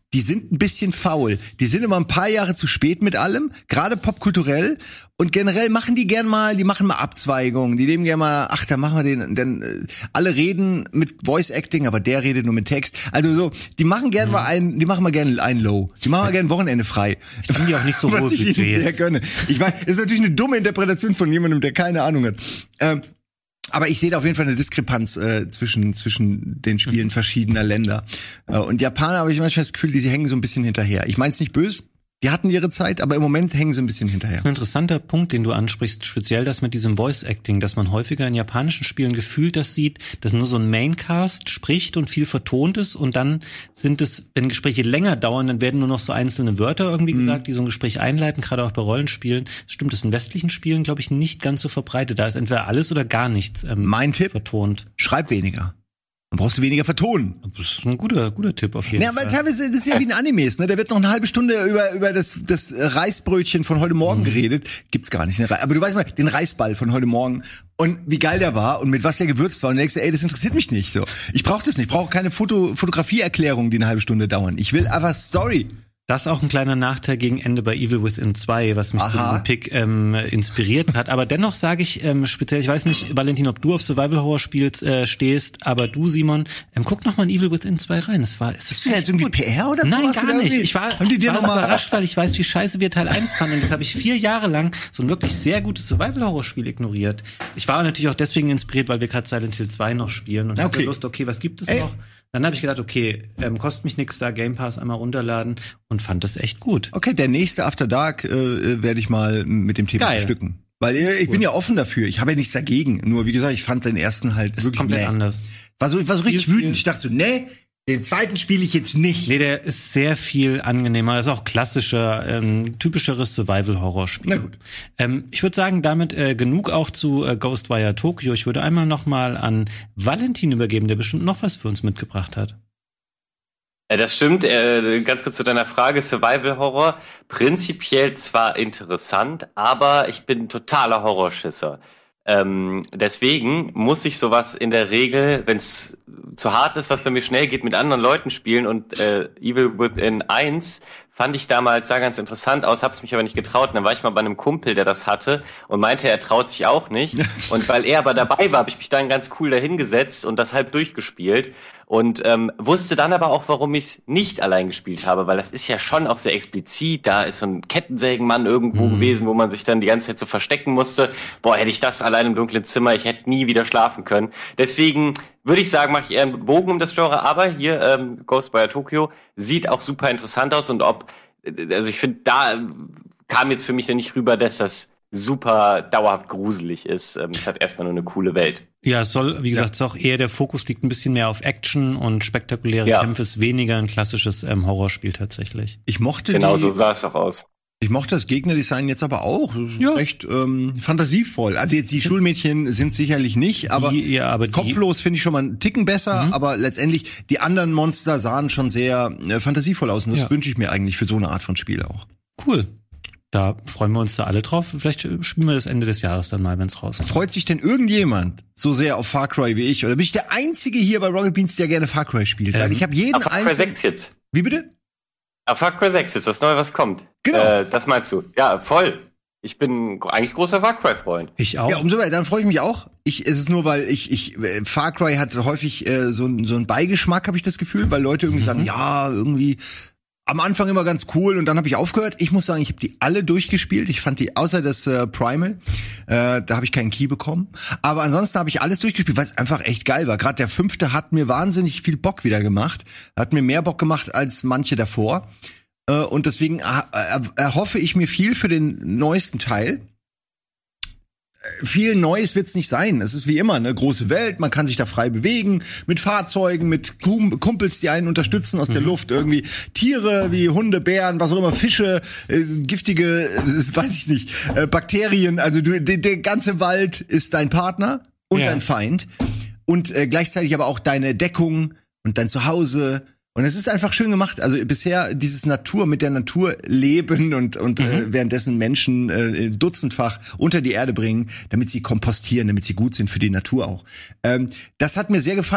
die sind ein bisschen faul. Die sind immer ein paar Jahre zu spät mit allem, gerade popkulturell. Und generell machen die gern mal, die machen mal Abzweigungen. Die nehmen gern mal, ach, dann machen wir den, dann äh, alle reden mit Voice Acting, aber der redet nur mit Text. Also so, die machen gern mhm. mal einen, die machen mal gern einen Low. Die machen mal gern ein Wochenende frei. Ich finde die auch nicht so hohe Budgets. Was ich ihnen sehr gönne. Ich weiß, das ist natürlich eine dumme Interpretation von jemandem, der keine Ahnung hat. Ähm, Aber ich sehe da auf jeden Fall eine Diskrepanz äh, zwischen zwischen den Spielen verschiedener Länder. Äh, und Japaner habe ich manchmal das Gefühl, die sie hängen so ein bisschen hinterher. Ich meine es nicht böse, die hatten ihre Zeit, aber im Moment hängen sie ein bisschen hinterher. Das ist ein interessanter Punkt, den du ansprichst, speziell das mit diesem Voice-Acting, dass man häufiger in japanischen Spielen gefühlt das sieht, dass nur so ein Maincast spricht und viel vertont ist und dann sind es, wenn Gespräche länger dauern, dann werden nur noch so einzelne Wörter irgendwie mhm. gesagt, die so ein Gespräch einleiten, gerade auch bei Rollenspielen. Das stimmt, das ist in westlichen Spielen, glaube ich, nicht ganz so verbreitet. Da ist entweder alles oder gar nichts ähm, mein Tipp, vertont. Schreib weniger. Dann brauchst du weniger vertonen. Das ist ein guter, guter Tipp auf jeden ja, Fall. Ja, weil teilweise, das ist ja wie ein Animes, ne? Da wird noch eine halbe Stunde über, über das, das Reisbrötchen von heute Morgen mhm. geredet. Gibt's gar nicht, ne? Aber du weißt mal, den Reisball von heute Morgen und wie geil der war und mit was der gewürzt war. Und du denkst, ey, das interessiert mich nicht, so. Ich brauche das nicht. Ich brauche keine Foto, Fotografieerklärungen, die eine halbe Stunde dauern. Ich will einfach Story. Das ist auch ein kleiner Nachteil gegen Ende bei Evil Within zwei, was mich Aha. zu diesem Pick ähm, inspiriert hat. Aber dennoch sage ich ähm, speziell, ich weiß nicht, Valentin, ob du auf Survival-Horror spielst, äh, stehst, aber du, Simon, ähm, guck noch mal in Evil Within zwei rein. Es war, es ist du jetzt irgendwie gut. P R oder so? Nein, gar nicht. Ich war, Haben die dir war noch mal überrascht, weil ich weiß, wie scheiße wir Teil eins fanden. Und das habe ich vier Jahre lang so ein wirklich sehr gutes Survival-Horror-Spiel ignoriert. Ich war natürlich auch deswegen inspiriert, weil wir gerade Silent Hill zwei noch spielen und okay. hatte Lust, okay, was gibt es Ey. noch? Dann habe ich gedacht, okay, ähm, kostet mich nix da, Game Pass einmal runterladen und fand das echt gut. Okay, der nächste After Dark äh, werde ich mal mit dem Thema bestücken. Weil äh, ich cool. bin ja offen dafür. Ich habe ja nichts dagegen. Nur wie gesagt, ich fand den ersten halt ist wirklich komplett nee. anders. War so, ich war so richtig viel, wütend. Viel. Ich dachte so, nee, den zweiten spiele ich jetzt nicht. Nee, der ist sehr viel angenehmer. Das ist auch klassischer, ähm, typischeres Survival-Horror-Spiel. Na gut. Ähm, ich würde sagen, damit äh, genug auch zu äh, Ghostwire Tokyo. Ich würde einmal noch mal an Valentin übergeben, der bestimmt noch was für uns mitgebracht hat. Das stimmt. Äh, ganz kurz zu deiner Frage. Survival Horror. Prinzipiell zwar interessant, aber ich bin totaler Horrorschisser. Ähm, deswegen muss ich sowas in der Regel, wenn es zu hart ist, was bei mir schnell geht, mit anderen Leuten spielen. Und äh, Evil Within eins fand ich damals, sah ganz interessant aus, hab's mich aber nicht getraut. Und dann war ich mal bei einem Kumpel, der das hatte und meinte, er traut sich auch nicht. Und weil er aber dabei war, habe ich mich dann ganz cool dahingesetzt und das halb durchgespielt. Und ähm, wusste dann aber auch, warum ich es nicht allein gespielt habe, weil das ist ja schon auch sehr explizit. Da ist so ein Kettensägenmann irgendwo mhm. gewesen, wo man sich dann die ganze Zeit so verstecken musste. Boah, hätte ich das allein im dunklen Zimmer, ich hätte nie wieder schlafen können. Deswegen würde ich sagen, mache ich eher einen Bogen um das Genre. Aber hier, ähm, Ghostwire Tokyo, sieht auch super interessant aus. Und ob, also ich finde, da kam jetzt für mich dann nicht rüber, dass das super dauerhaft gruselig ist. Es hat erstmal nur eine coole Welt. Ja, es soll, wie gesagt, es ist auch eher der Fokus liegt ein bisschen mehr auf Action und spektakuläre ja. Kämpfe, ist weniger ein klassisches ähm, Horrorspiel tatsächlich. Ich mochte Genau, die, so sah es auch aus. Ich mochte das Gegnerdesign jetzt aber auch. Ja. Recht ähm, fantasievoll. Also jetzt die Schulmädchen sind sicherlich nicht, aber, die, ja, aber kopflos finde ich schon mal einen Ticken besser, mhm. aber letztendlich die anderen Monster sahen schon sehr äh, fantasievoll aus und das ja. wünsche ich mir eigentlich für so eine Art von Spiel auch. Cool. Da freuen wir uns da alle drauf. Vielleicht spielen wir das Ende des Jahres dann mal, wenn es rauskommt. Freut sich denn irgendjemand so sehr auf Far Cry wie ich? Oder bin ich der Einzige hier bei Rocket Beans, der gerne Far Cry spielt? Ähm, Weil ich habe jeden auf Far Cry sechs jetzt. Wie bitte? Auf Far Cry sechs ist das Neue, was kommt. Genau. Äh, das meinst du? Ja, voll. Ich bin eigentlich großer Far Cry-Freund. Ich auch. Ja, umso mehr. Dann freue ich mich auch. Ich, es ist nur, weil ich, ich, Far Cry hat häufig äh, so, so einen Beigeschmack, habe ich das Gefühl, weil Leute irgendwie mhm. sagen, ja, irgendwie am Anfang immer ganz cool und dann habe ich aufgehört. Ich muss sagen, ich habe die alle durchgespielt. Ich fand die, außer das äh, Primal, äh, da habe ich keinen Key bekommen. Aber ansonsten habe ich alles durchgespielt, weil es einfach echt geil war. Gerade der fünfte hat mir wahnsinnig viel Bock wieder gemacht. Hat mir mehr Bock gemacht als manche davor. Äh, und deswegen äh, erhoffe ich mir viel für den neuesten Teil. Viel Neues wird's nicht sein. Es ist wie immer eine große Welt. Man kann sich da frei bewegen mit Fahrzeugen, mit Kumpels, die einen unterstützen aus mhm. der Luft. Irgendwie Tiere wie Hunde, Bären, was auch immer, Fische, äh, giftige, äh, weiß ich nicht, äh, Bakterien. Also du, der, der ganze Wald ist dein Partner und ja. dein Feind und äh, gleichzeitig aber auch deine Deckung und dein Zuhause. Und es ist einfach schön gemacht. Also bisher dieses Natur mit der Natur leben und und mhm. äh, währenddessen Menschen äh, dutzendfach unter die Erde bringen, damit sie kompostieren, damit sie gut sind für die Natur auch. Ähm, das hat mir sehr gefallen.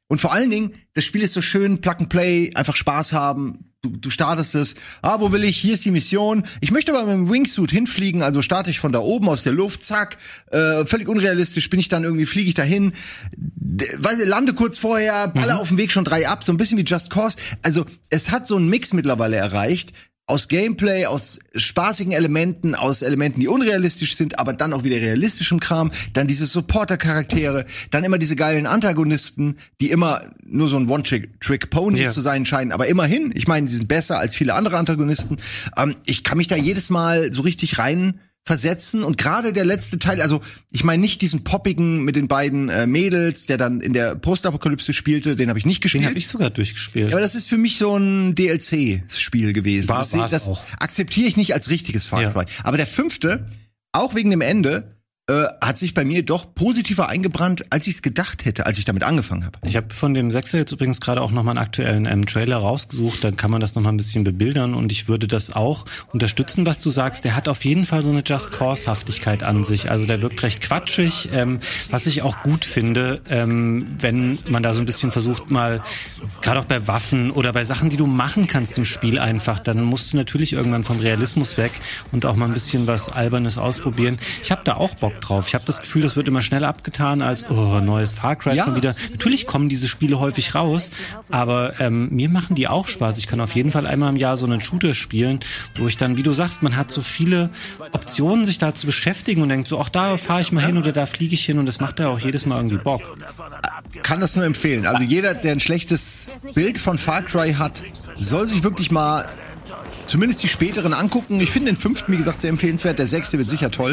Und vor allen Dingen, das Spiel ist so schön, Plug and Play, einfach Spaß haben. Du, du startest es. Ah, wo will ich? Hier ist die Mission. Ich möchte aber mit dem Wingsuit hinfliegen, also starte ich von da oben aus der Luft, zack. Äh, völlig unrealistisch bin ich dann irgendwie, fliege ich dahin, weil lande kurz vorher, baller mhm. auf dem Weg schon drei ab, so ein bisschen wie Just Cause. Also es hat so einen Mix mittlerweile erreicht. Aus Gameplay, aus spaßigen Elementen, aus Elementen, die unrealistisch sind, aber dann auch wieder realistischem Kram, dann diese Supporter-Charaktere, dann immer diese geilen Antagonisten, die immer nur so ein One-Trick-Pony ja. zu sein scheinen, aber immerhin, ich meine, die sind besser als viele andere Antagonisten. Ähm, ich kann mich da jedes Mal so richtig rein versetzen und gerade der letzte Teil, also ich meine nicht diesen poppigen mit den beiden äh, Mädels, der dann in der Postapokalypse spielte, den habe ich nicht gespielt. Den habe ich sogar durchgespielt. Ja, aber das ist für mich so ein D L C-Spiel gewesen. War, das das auch. akzeptiere ich nicht als richtiges Far Cry. Ja. Aber der fünfte, auch wegen dem Ende, äh, hat sich bei mir doch positiver eingebrannt, als ich es gedacht hätte, als ich damit angefangen habe. Ich habe von dem Sechser jetzt übrigens gerade auch nochmal einen aktuellen ähm, Trailer rausgesucht, dann kann man das nochmal ein bisschen bebildern und ich würde das auch unterstützen, was du sagst. Der hat auf jeden Fall so eine Just Cause-Haftigkeit an sich, also der wirkt recht quatschig, ähm, was ich auch gut finde, ähm, wenn man da so ein bisschen versucht mal, gerade auch bei Waffen oder bei Sachen, die du machen kannst im Spiel einfach, dann musst du natürlich irgendwann vom Realismus weg und auch mal ein bisschen was Albernes ausprobieren. Ich habe da auch Bock drauf. Ich habe das Gefühl, das wird immer schneller abgetan als oh, neues Far Cry ja. schon wieder. Natürlich kommen diese Spiele häufig raus, aber ähm, mir machen die auch Spaß. Ich kann auf jeden Fall einmal im Jahr so einen Shooter spielen, wo ich dann, wie du sagst, man hat so viele Optionen, sich da zu beschäftigen und denkt so, ach, da fahre ich mal hin oder da fliege ich hin und das macht ja auch jedes Mal irgendwie Bock. Kann das nur empfehlen. Also jeder, der ein schlechtes Bild von Far Cry hat, soll sich wirklich mal zumindest die späteren angucken. Ich finde den fünften, wie gesagt, sehr empfehlenswert. Der sechste wird sicher toll.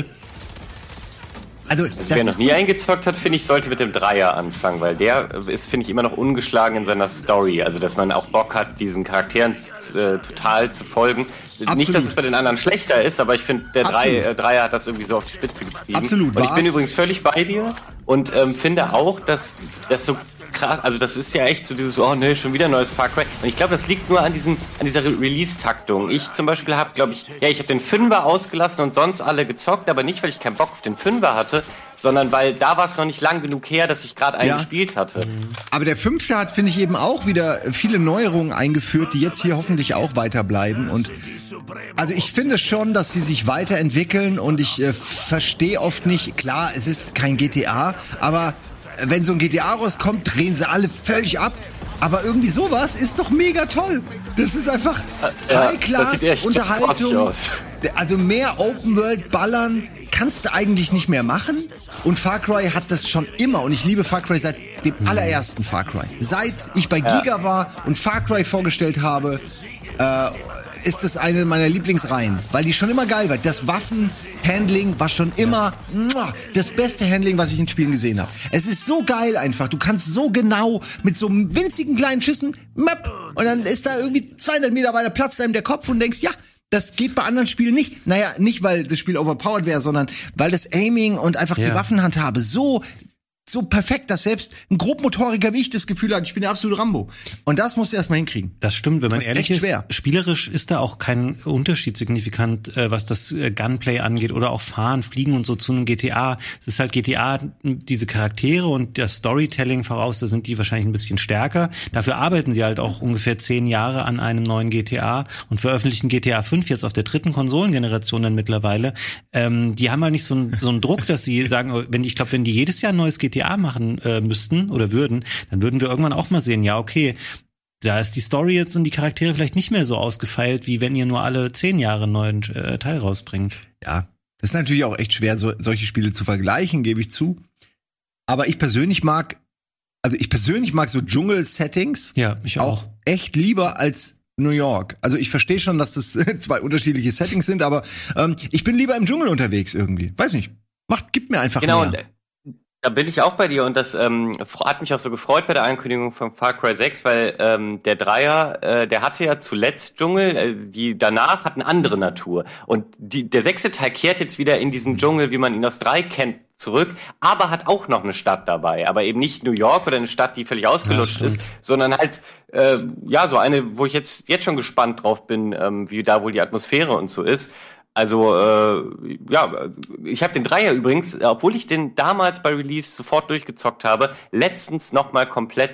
Also, das wer noch ist nie eingezockt hat, finde ich, sollte mit dem Dreier anfangen, weil der ist, finde ich, immer noch ungeschlagen in seiner Story. Also, dass man auch Bock hat, diesen Charakteren äh, total zu folgen. Absolut. Nicht, dass es bei den anderen schlechter ist, aber ich finde, der Drei, äh, Dreier hat das irgendwie so auf die Spitze getrieben. Absolut. Und ich bin übrigens völlig bei dir und ähm, finde auch, dass das so krass, also das ist ja echt so dieses, oh ne, schon wieder ein neues Far Cry. Und ich glaube, das liegt nur an diesem, an dieser Re- Release-Taktung. Ich zum Beispiel habe, glaube ich, ja, ich habe den Fünfer ausgelassen und sonst alle gezockt, aber nicht, weil ich keinen Bock auf den Fünfer hatte, sondern weil da war es noch nicht lang genug her, dass ich gerade einen ja. gespielt hatte. Aber der Fünfte hat, finde ich, eben auch wieder viele Neuerungen eingeführt, die jetzt hier hoffentlich auch weiterbleiben. Und also ich finde schon, dass sie sich weiterentwickeln und ich äh, verstehe oft nicht, klar, es ist kein G T A, aber wenn so ein G T A rauskommt, drehen sie alle völlig ab. Aber irgendwie sowas ist doch mega toll. Das ist einfach ja, High-Class-Unterhaltung. Also mehr Open-World-Ballern kannst du eigentlich nicht mehr machen. Und Far Cry hat das schon immer. Und ich liebe Far Cry seit dem allerersten Far Cry. Seit ich bei Giga ja. war und Far Cry vorgestellt habe, äh, ist es eine meiner Lieblingsreihen, weil die schon immer geil war. Das Waffenhandling war schon immer muah, das beste Handling, was ich in Spielen gesehen habe. Es ist so geil einfach. Du kannst so genau mit so winzigen kleinen Schüssen map, und dann ist da irgendwie zweihundert Meter weiter platzt einem der Kopf und denkst, ja, das geht bei anderen Spielen nicht. Naja, nicht, weil das Spiel overpowered wäre, sondern weil das Aiming und einfach ja. die Waffenhandhabe so so perfekt, dass selbst ein Grobmotoriker wie ich das Gefühl hat, ich bin der absolute Rambo. Und das musst du erstmal hinkriegen. Das stimmt, wenn man das ehrlich ist, ist, spielerisch ist da auch kein Unterschied signifikant, äh, was das äh, Gunplay angeht oder auch Fahren, Fliegen und so zu einem G T A. Es ist halt G T A, diese Charaktere und das Storytelling voraus, da sind die wahrscheinlich ein bisschen stärker. Dafür arbeiten sie halt auch ungefähr zehn Jahre an einem neuen G T A und veröffentlichen G T A fünf jetzt auf der dritten Konsolengeneration dann mittlerweile. Ähm, die haben halt nicht so einen, so einen Druck, dass sie sagen, wenn die, ich glaube, wenn die jedes Jahr ein neues G T A machen äh, müssten oder würden, dann würden wir irgendwann auch mal sehen, ja, okay, da ist die Story jetzt und die Charaktere vielleicht nicht mehr so ausgefeilt, wie wenn ihr nur alle zehn Jahre einen neuen äh, Teil rausbringt. Ja, das ist natürlich auch echt schwer, so, solche Spiele zu vergleichen, gebe ich zu. Aber ich persönlich mag, also ich persönlich mag so Dschungel-Settings ja, ich auch. auch echt lieber als New York. Also ich verstehe schon, dass das zwei unterschiedliche Settings sind, aber ähm, ich bin lieber im Dschungel unterwegs irgendwie. Weiß nicht. Macht, gibt mir einfach genau, mehr. Da bin ich auch bei dir und das ähm, hat mich auch so gefreut bei der Ankündigung von Far Cry sechs, weil ähm, der Dreier, äh, der hatte ja zuletzt Dschungel, äh, die danach hatten andere Natur. Und die, der sechste Teil kehrt jetzt wieder in diesen Dschungel, wie man ihn aus drei kennt, zurück, aber hat auch noch eine Stadt dabei. Aber eben nicht New York oder eine Stadt, die völlig ausgelutscht ja, ist, sondern halt, äh, ja, so eine, wo ich jetzt jetzt schon gespannt drauf bin, ähm, wie da wohl die Atmosphäre und so ist. Also, äh, ja, ich habe den Dreier übrigens, obwohl ich den damals bei Release sofort durchgezockt habe, letztens nochmal komplett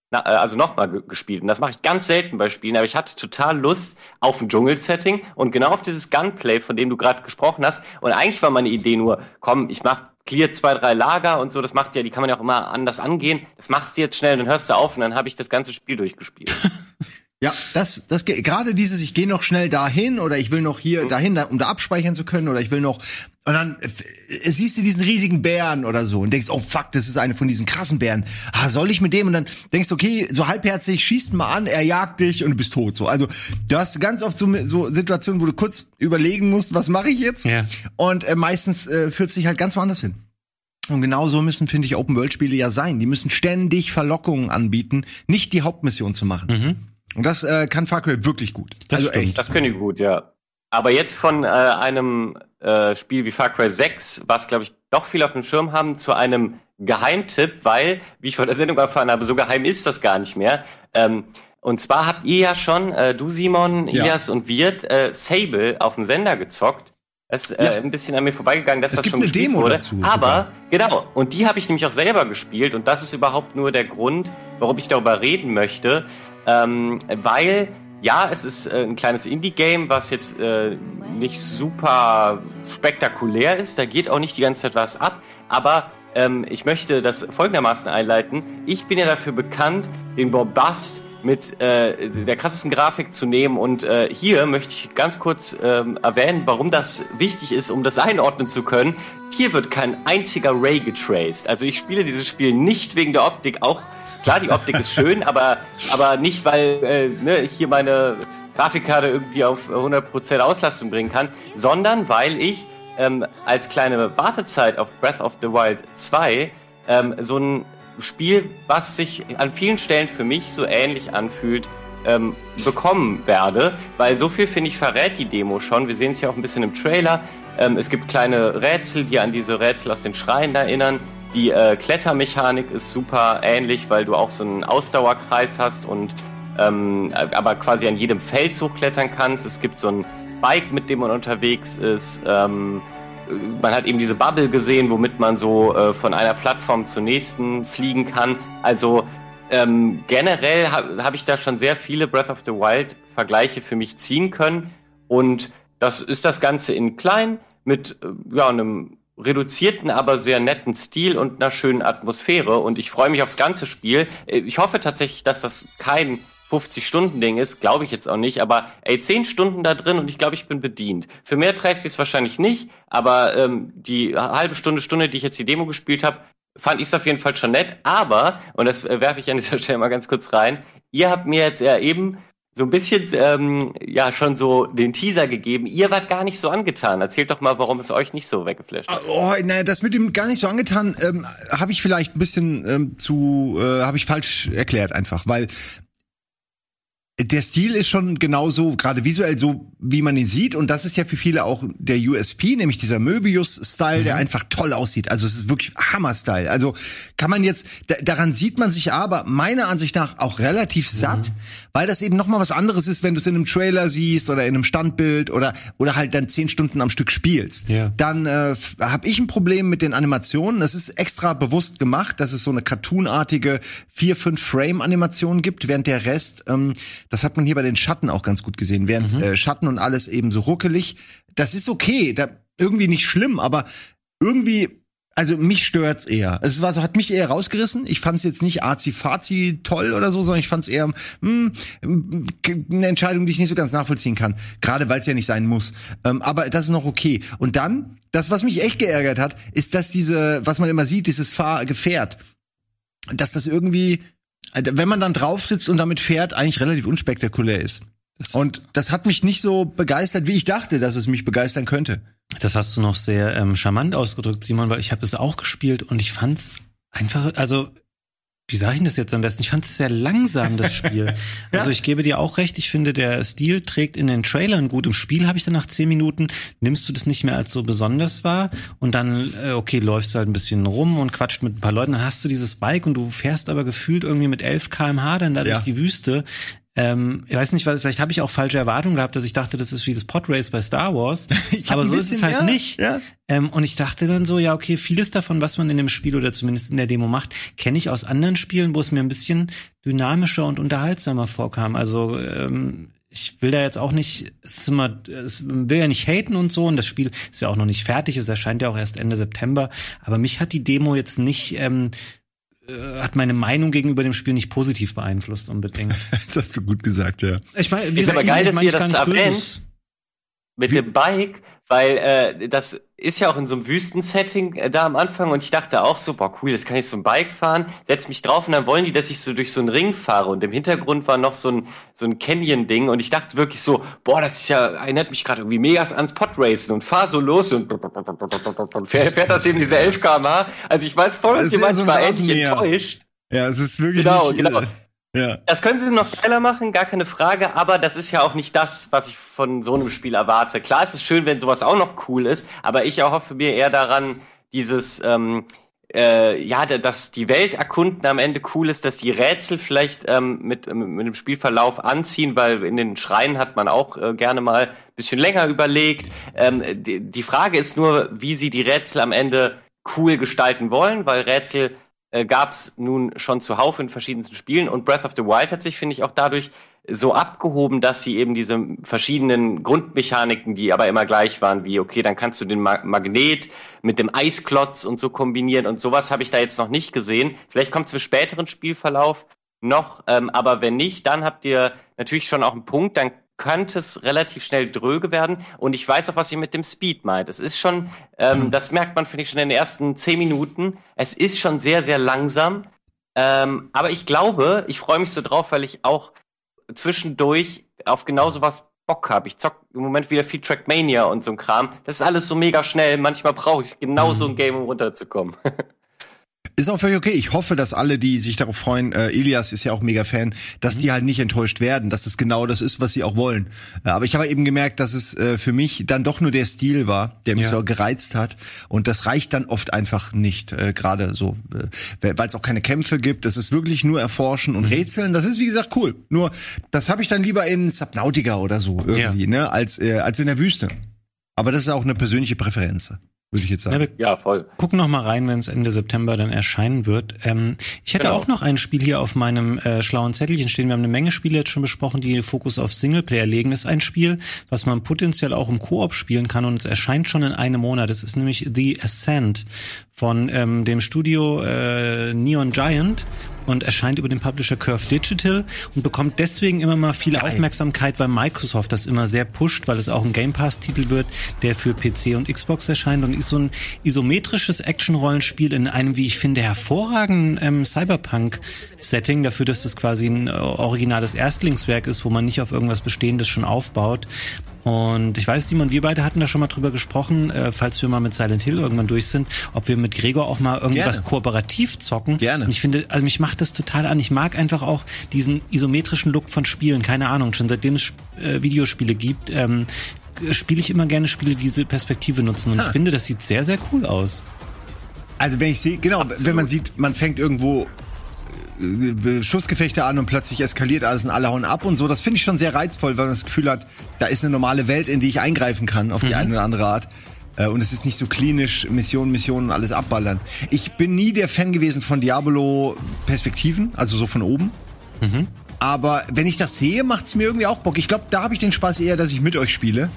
Na, also nochmal ge- gespielt. Und das mache ich ganz selten bei Spielen, aber ich hatte total Lust auf ein Dschungel-Setting und genau auf dieses Gunplay, von dem du gerade gesprochen hast. Und eigentlich war meine Idee nur, komm, ich mach clear zwei, drei Lager und so, das macht ja, die kann man ja auch immer anders angehen. Das machst du jetzt schnell, dann hörst du auf und dann habe ich das ganze Spiel durchgespielt. Ja, das, das gerade dieses, ich gehe noch schnell dahin oder ich will noch hier mhm. dahin, um da abspeichern zu können oder ich will noch und dann äh, siehst du diesen riesigen Bären oder so und denkst, oh fuck, das ist eine von diesen krassen Bären. Ah, soll ich mit dem? Und dann denkst du, okay, so halbherzig, schießt mal an, er jagt dich und du bist tot. So, also du hast ganz oft so, so Situationen, wo du kurz überlegen musst, was mache ich jetzt? Ja. Und äh, meistens äh, führt sich halt ganz woanders hin. Und genau so müssen, finde ich, Open-World-Spiele ja sein. Die müssen ständig Verlockungen anbieten, nicht die Hauptmission zu machen. Mhm. Und das äh, kann Far Cry wirklich gut. Das also stimmt. echt. Das können die gut, ja. Aber jetzt von äh, einem äh, Spiel wie Far Cry sechs, was, glaube ich, doch viel auf dem Schirm haben, zu einem Geheimtipp, weil, wie ich von der Sendung erfahren habe, so geheim ist das gar nicht mehr. Ähm, und zwar habt ihr ja schon, äh, du Simon, Ja. Ilias und Wirt, äh, Sable auf dem Sender gezockt. Das ist äh, Ja. ein bisschen an mir vorbeigegangen, dass Es das gibt schon eine gespielt Demo wurde. dazu Aber, sogar. genau, und die habe ich nämlich auch selber gespielt und das ist überhaupt nur der Grund, warum ich darüber reden möchte. Ähm, weil, ja, es ist äh, ein kleines Indie-Game, was jetzt äh, nicht super spektakulär ist. Da geht auch nicht die ganze Zeit was ab. Aber ähm, ich möchte das folgendermaßen einleiten. Ich bin ja dafür bekannt, den Bombast mit äh, der krassesten Grafik zu nehmen. Und äh, hier möchte ich ganz kurz ähm, erwähnen, warum das wichtig ist, um das einordnen zu können. Hier wird kein einziger Ray getraced. Also ich spiele dieses Spiel nicht wegen der Optik, auch klar, die Optik ist schön, aber aber nicht, weil äh, ne, ich hier meine Grafikkarte irgendwie auf hundert Prozent Auslastung bringen kann, sondern weil ich ähm, als kleine Wartezeit auf Breath of the Wild zwei ähm, so ein Spiel, was sich an vielen Stellen für mich so ähnlich anfühlt, ähm, bekommen werde, weil so viel, finde ich, verrät die Demo schon. Wir sehen es ja auch ein bisschen im Trailer. Ähm, es gibt kleine Rätsel, die an diese Rätsel aus den Schreien erinnern. Die äh, Klettermechanik ist super ähnlich, weil du auch so einen Ausdauerkreis hast und ähm, aber quasi an jedem Fels hochklettern kannst. Es gibt so ein Bike, mit dem man unterwegs ist. Ähm, man hat eben diese Bubble gesehen, womit man so äh, von einer Plattform zur nächsten fliegen kann. Also ähm, generell habe hab ich da schon sehr viele Breath of the Wild Vergleiche für mich ziehen können. Und das ist das Ganze in klein mit äh, ja einem reduzierten, aber sehr netten Stil und einer schönen Atmosphäre. Und ich freue mich aufs ganze Spiel. Ich hoffe tatsächlich, dass das kein fünfzig-Stunden-Ding ist, glaube ich jetzt auch nicht, aber ey, zehn Stunden da drin und ich glaube, ich bin bedient. Für mehr trägt sich es wahrscheinlich nicht, aber ähm, die halbe Stunde, Stunde, die ich jetzt die Demo gespielt habe, fand ich es auf jeden Fall schon nett, aber, und das äh, werfe ich an dieser Stelle mal ganz kurz rein, ihr habt mir jetzt ja eben so ein bisschen, ähm, ja, schon so den Teaser gegeben. Ihr wart gar nicht so angetan. Erzählt doch mal, warum es euch nicht so weggeflasht hat. Oh, naja, das mit dem gar nicht so angetan, ähm, habe ich vielleicht ein bisschen ähm, zu, äh, habe ich falsch erklärt einfach, weil der Stil ist schon genauso, gerade visuell so, wie man ihn sieht. Und das ist ja für viele auch der U S P, nämlich dieser Möbius-Style, mhm. der einfach toll aussieht. Also es ist wirklich Hammer-Style. Also kann man jetzt, da, daran sieht man sich aber meiner Ansicht nach auch relativ satt, mhm. weil das eben noch mal was anderes ist, wenn du es in einem Trailer siehst oder in einem Standbild oder oder halt dann zehn Stunden am Stück spielst. Ja. Dann äh, habe ich ein Problem mit den Animationen. Das ist extra bewusst gemacht, dass es so eine cartoonartige vier, fünf Frame-Animation gibt, während der Rest ähm, das hat man hier bei den Schatten auch ganz gut gesehen. Während mhm. äh, Schatten und alles eben so ruckelig. Das ist okay, da irgendwie nicht schlimm, aber irgendwie, also mich stört's eher. Es war so, hat mich eher rausgerissen. Ich fand's jetzt nicht arzi-fazi toll oder so, sondern ich fand's eher mh, eine Entscheidung, die ich nicht so ganz nachvollziehen kann. Gerade weil es ja nicht sein muss. Ähm, aber das ist noch okay. Und dann, das, was mich echt geärgert hat, ist, dass diese, was man immer sieht, dieses Fahrgefährt, dass das irgendwie, wenn man dann drauf sitzt und damit fährt, eigentlich relativ unspektakulär ist. Und das hat mich nicht so begeistert, wie ich dachte, dass es mich begeistern könnte. Das hast du noch sehr ähm, charmant ausgedrückt, Simon, weil ich habe es auch gespielt und ich fand's einfach, also wie sage ich das jetzt am besten? Ich fand es sehr langsam, das Spiel. ja? Also ich gebe dir auch recht, ich finde, der Stil trägt in den Trailern gut. Im Spiel habe ich dann nach zehn Minuten, nimmst du das nicht mehr als so besonders wahr und dann, okay, läufst du halt ein bisschen rum und quatscht mit ein paar Leuten, dann hast du dieses Bike und du fährst aber gefühlt irgendwie mit elf Kilometer pro Stunde dann da ja. durch die Wüste. Ähm, ich weiß nicht, vielleicht habe ich auch falsche Erwartungen gehabt, dass ich dachte, das ist wie das Podrace bei Star Wars. Aber so bisschen, ist es halt ja, nicht. Ja. Ähm, und ich dachte dann so, ja, okay, vieles davon, was man in dem Spiel oder zumindest in der Demo macht, kenne ich aus anderen Spielen, wo es mir ein bisschen dynamischer und unterhaltsamer vorkam. Also ähm, ich will da jetzt auch nicht, es ist immer, es will ja nicht haten und so, und das Spiel ist ja auch noch nicht fertig, es erscheint ja auch erst Ende September. Aber mich hat die Demo jetzt nicht ähm, hat meine Meinung gegenüber dem Spiel nicht positiv beeinflusst unbedingt. Das hast du gut gesagt, ja. Ich meine, ist aber geil, dass ihr das erwähnt mit dem Bike, weil äh, das ist ja auch in so einem Wüstensetting äh, da am Anfang, und ich dachte auch so, boah cool, jetzt kann ich so ein Bike fahren, setz mich drauf und dann wollen die, dass ich so durch so einen Ring fahre, und im Hintergrund war noch so ein so ein Canyon-Ding, und ich dachte wirklich so, boah, das ist ja, erinnert mich gerade irgendwie mega ans Podracen, und fahr so los und fährt, fährt das eben diese elf Kilometer pro Stunde. Also ich weiß voll, dass ihr manchmal echt enttäuscht. Ja, es ist wirklich genau, nicht, genau. Äh Ja. Das können sie noch geiler machen, gar keine Frage, aber das ist ja auch nicht das, was ich von so einem Spiel erwarte. Klar, es ist schön, wenn sowas auch noch cool ist, aber ich erhoffe mir eher daran, dieses, ähm, äh, ja, dass die Welt erkunden am Ende cool ist, dass die Rätsel vielleicht ähm, mit, mit dem Spielverlauf anziehen, weil in den Schreien hat man auch äh, gerne mal ein bisschen länger überlegt. Ähm, die, die Frage ist nur, wie sie die Rätsel am Ende cool gestalten wollen, weil Rätsel Äh, gab's nun schon zuhauf in verschiedensten Spielen, und Breath of the Wild hat sich, finde ich, auch dadurch so abgehoben, dass sie eben diese verschiedenen Grundmechaniken, die aber immer gleich waren, wie, okay, dann kannst du den Ma- Magnet mit dem Eisklotz und so kombinieren, und sowas habe ich da jetzt noch nicht gesehen. Vielleicht kommt es im späteren Spielverlauf noch, ähm, aber wenn nicht, dann habt ihr natürlich schon auch einen Punkt, dann könnte es relativ schnell dröge werden, und ich weiß auch, was ihr mit dem Speed meint. Es ist schon, ähm, mhm. das merkt man, finde ich, schon in den ersten zehn Minuten. Es ist schon sehr, sehr langsam, ähm, aber ich glaube, ich freue mich so drauf, weil ich auch zwischendurch auf genau sowas Bock habe. Ich zock im Moment wieder viel Trackmania und so ein Kram. Das ist alles so mega schnell. Manchmal brauche ich genau mhm. so ein Game, um runterzukommen. Ist auch völlig okay. Ich hoffe, dass alle, die sich darauf freuen, äh, Ilias ist ja auch mega Fan, dass mhm. die halt nicht enttäuscht werden, dass es genau das ist, was sie auch wollen. Äh, aber ich habe eben gemerkt, dass es äh, für mich dann doch nur der Stil war, der mich ja. so gereizt hat. Und das reicht dann oft einfach nicht, äh, gerade so, äh, weil es auch keine Kämpfe gibt. Das ist wirklich nur Erforschen und mhm. Rätseln. Das ist, wie gesagt, cool. Nur, das habe ich dann lieber in Subnautica oder so irgendwie, ja. ne, als äh, als in der Wüste. Aber das ist auch eine persönliche Präferenz, würde ich jetzt sagen. Ja, ja, voll. Gucken noch mal rein, wenn es Ende September dann erscheinen wird. Ähm, ich hätte genau. auch noch ein Spiel hier auf meinem äh, schlauen Zettelchen stehen. Wir haben eine Menge Spiele jetzt schon besprochen, die den Fokus auf Singleplayer legen. Das ist ein Spiel, was man potenziell auch im Koop spielen kann, und es erscheint schon in einem Monat. Das ist nämlich The Ascent von ähm, dem Studio äh, Neon Giant und erscheint über den Publisher Curve Digital und bekommt deswegen immer mal viel Geil. Aufmerksamkeit, weil Microsoft das immer sehr pusht, weil es auch ein Game Pass-Titel wird, der für P C und Xbox erscheint, und ist so ein isometrisches Action-Rollenspiel in einem, wie ich finde, hervorragenden ähm, Cyberpunk-Setting, dafür, dass das quasi ein äh, originales Erstlingswerk ist, wo man nicht auf irgendwas Bestehendes schon aufbaut. Und ich weiß, Simon, wir beide hatten da schon mal drüber gesprochen, äh, falls wir mal mit Silent Hill irgendwann durch sind, ob wir mit Gregor auch mal irgendwas Gerne. kooperativ zocken. Gerne. Und ich finde, also mich macht das total an. Ich mag einfach auch diesen isometrischen Look von Spielen. Keine Ahnung, schon seitdem es äh, Videospiele gibt, ähm, spiele ich immer gerne Spiele, die diese Perspektive nutzen. Und ah. ich finde, das sieht sehr, sehr cool aus. Also wenn ich sehe, genau, Absolut. wenn man sieht, man fängt irgendwo Schussgefechte an und plötzlich eskaliert alles und alle hauen ab und so. Das finde ich schon sehr reizvoll, weil man das Gefühl hat, da ist eine normale Welt, in die ich eingreifen kann, auf die mhm. eine oder andere Art. Und es ist nicht so klinisch, Mission, Mission und alles abballern. Ich bin nie der Fan gewesen von Diablo-Perspektiven, also so von oben. Mhm. Aber wenn ich das sehe, macht's mir irgendwie auch Bock. Ich glaube, da habe ich den Spaß eher, dass ich mit euch spiele,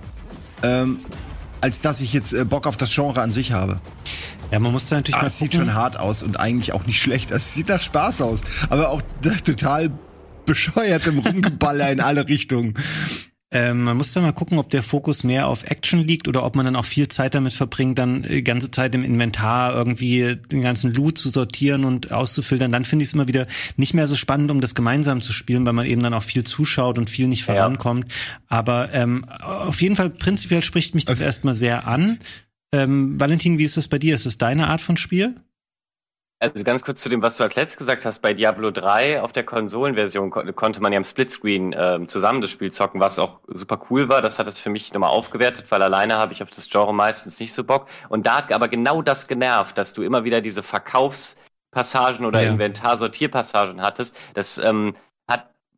ähm, als dass ich jetzt äh, Bock auf das Genre an sich habe. Ja, man muss da natürlich ah, mal es sieht schon hart aus und eigentlich auch nicht schlecht. Es sieht nach Spaß aus, aber auch total bescheuert im Rumgeballer in alle Richtungen. Ähm, man muss da mal gucken, ob der Fokus mehr auf Action liegt oder ob man dann auch viel Zeit damit verbringt, dann die ganze Zeit im Inventar irgendwie den ganzen Loot zu sortieren und auszufiltern. Dann finde ich es immer wieder nicht mehr so spannend, um das gemeinsam zu spielen, weil man eben dann auch viel zuschaut und viel nicht vorankommt. Ja. Aber ähm, auf jeden Fall prinzipiell spricht mich das also, erstmal sehr an. Ähm, Valentin, wie ist das bei dir? Ist das deine Art von Spiel? Also ganz kurz zu dem, was du als letztes gesagt hast, bei Diablo drei auf der Konsolenversion kon- konnte man ja im Splitscreen äh, zusammen das Spiel zocken, was auch super cool war. Das hat das für mich nochmal aufgewertet, weil alleine habe ich auf das Genre meistens nicht so Bock. Und da hat aber genau das genervt, dass du immer wieder diese Verkaufspassagen oder ja. Inventarsortierpassagen hattest. Das ähm, hat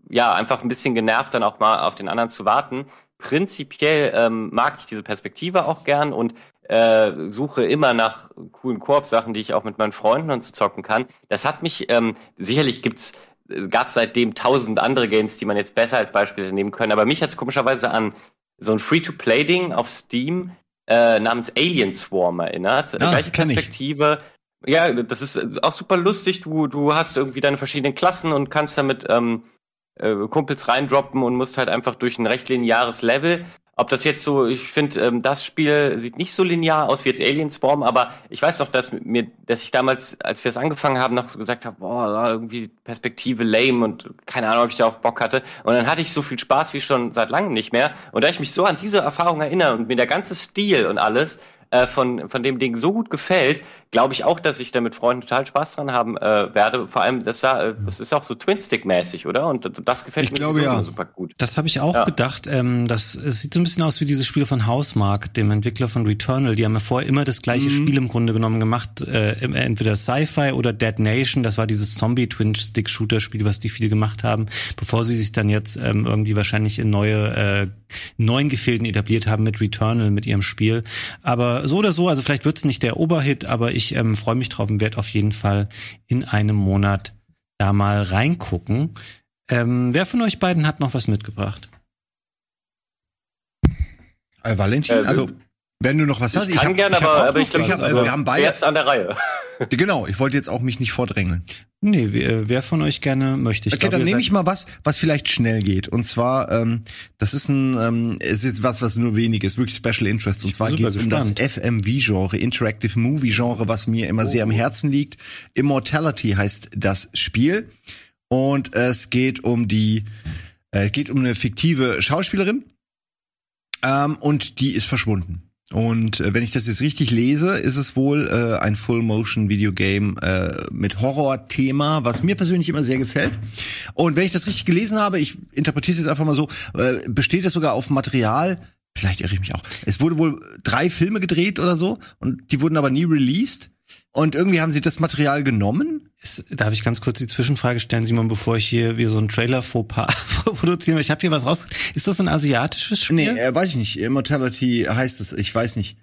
ja, einfach ein bisschen genervt, dann auch mal auf den anderen zu warten. Prinzipiell ähm, mag ich diese Perspektive auch gern und äh, suche immer nach coolen Koop-Sachen, die ich auch mit meinen Freunden und so zocken kann. Das hat mich, ähm, sicherlich gibt's, gab es seitdem tausend andere Games, die man jetzt besser als Beispiele nehmen können, aber mich hat's komischerweise an so ein Free-to-Play-Ding auf Steam äh, namens Alien Swarm erinnert. Ah, Gleiche Perspektive. Ja, das ist auch super lustig. Du, du hast irgendwie deine verschiedenen Klassen und kannst damit ähm, äh, Kumpels reindroppen und musst halt einfach durch ein recht lineares Level. Ob das jetzt so, ich finde, ähm, das Spiel sieht nicht so linear aus wie jetzt Alien Swarm, aber ich weiß noch, dass mir, dass ich damals, als wir es angefangen haben, noch so gesagt habe, boah, irgendwie Perspektive lame und keine Ahnung, ob ich da auf Bock hatte. Und dann hatte ich so viel Spaß wie schon seit langem nicht mehr. Und da ich mich so an diese Erfahrung erinnere und mir der ganze Stil und alles äh, von von dem Ding so gut gefällt, glaube ich auch, dass ich da mit Freunden total Spaß dran haben äh, werde. Vor allem, das, äh, das ist auch so Twin-Stick-mäßig, oder? Und das gefällt ich mir glaube, so ja. super gut. Das habe ich auch Ja. gedacht. Ähm, das es sieht so ein bisschen aus wie diese Spiele von Housemarque, dem Entwickler von Returnal. Die haben ja vorher immer das gleiche Mhm. Spiel im Grunde genommen gemacht. Äh, entweder Sci-Fi oder Dead Nation. Das war dieses Zombie-Twin-Stick-Shooter-Spiel, was die viel gemacht haben, bevor sie sich dann jetzt ähm, irgendwie wahrscheinlich in neue, äh, neuen Gefilden etabliert haben mit Returnal, mit ihrem Spiel. Aber so oder so, also vielleicht wird's nicht der Oberhit, aber ich ähm, freue mich drauf und werde auf jeden Fall in einem Monat da mal reingucken. Ähm, wer von euch beiden hat noch was mitgebracht? Äh, Valentin, Äh, also wenn du noch was hast, Ich kann hab- gerne, ich hab aber, auch aber noch ich glaube, was, äh, wir haben beide. erst an der Reihe. Genau, ich wollte jetzt auch mich nicht vordrängeln. Nee, wer, wer von euch gerne möchte? Ich Okay, glaub, dann ihr nehme seid- ich mal was, was vielleicht schnell geht. Und zwar, ähm, das ist ein, ähm, ist jetzt was, was nur wenig ist, wirklich Special Interest. Und Ich zwar bin geht es super um das gespannt. F M V-Genre, Interactive Movie-Genre, was mir immer sehr am Herzen liegt. Immortality heißt das Spiel. Und es geht um die, äh, es geht um eine fiktive Schauspielerin. Ähm, und die ist verschwunden. Und äh, wenn ich das jetzt richtig lese, ist es wohl äh, ein Full-Motion-Video-Game äh, mit Horror-Thema, was mir persönlich immer sehr gefällt. Und wenn ich das richtig gelesen habe, ich interpretiere es jetzt einfach mal so, äh, besteht es sogar auf Material, vielleicht irre ich mich auch, es wurde wohl drei Filme gedreht oder so und die wurden aber nie released. Und irgendwie haben sie das Material genommen. Ist, darf ich ganz kurz die Zwischenfrage stellen, Simon, bevor ich hier wie so ein Trailer-Fauxpas produziere? Ich habe hier was raus. Ist das ein asiatisches Spiel? Nee, äh, weiß ich nicht. Immortality heißt es, ich weiß nicht.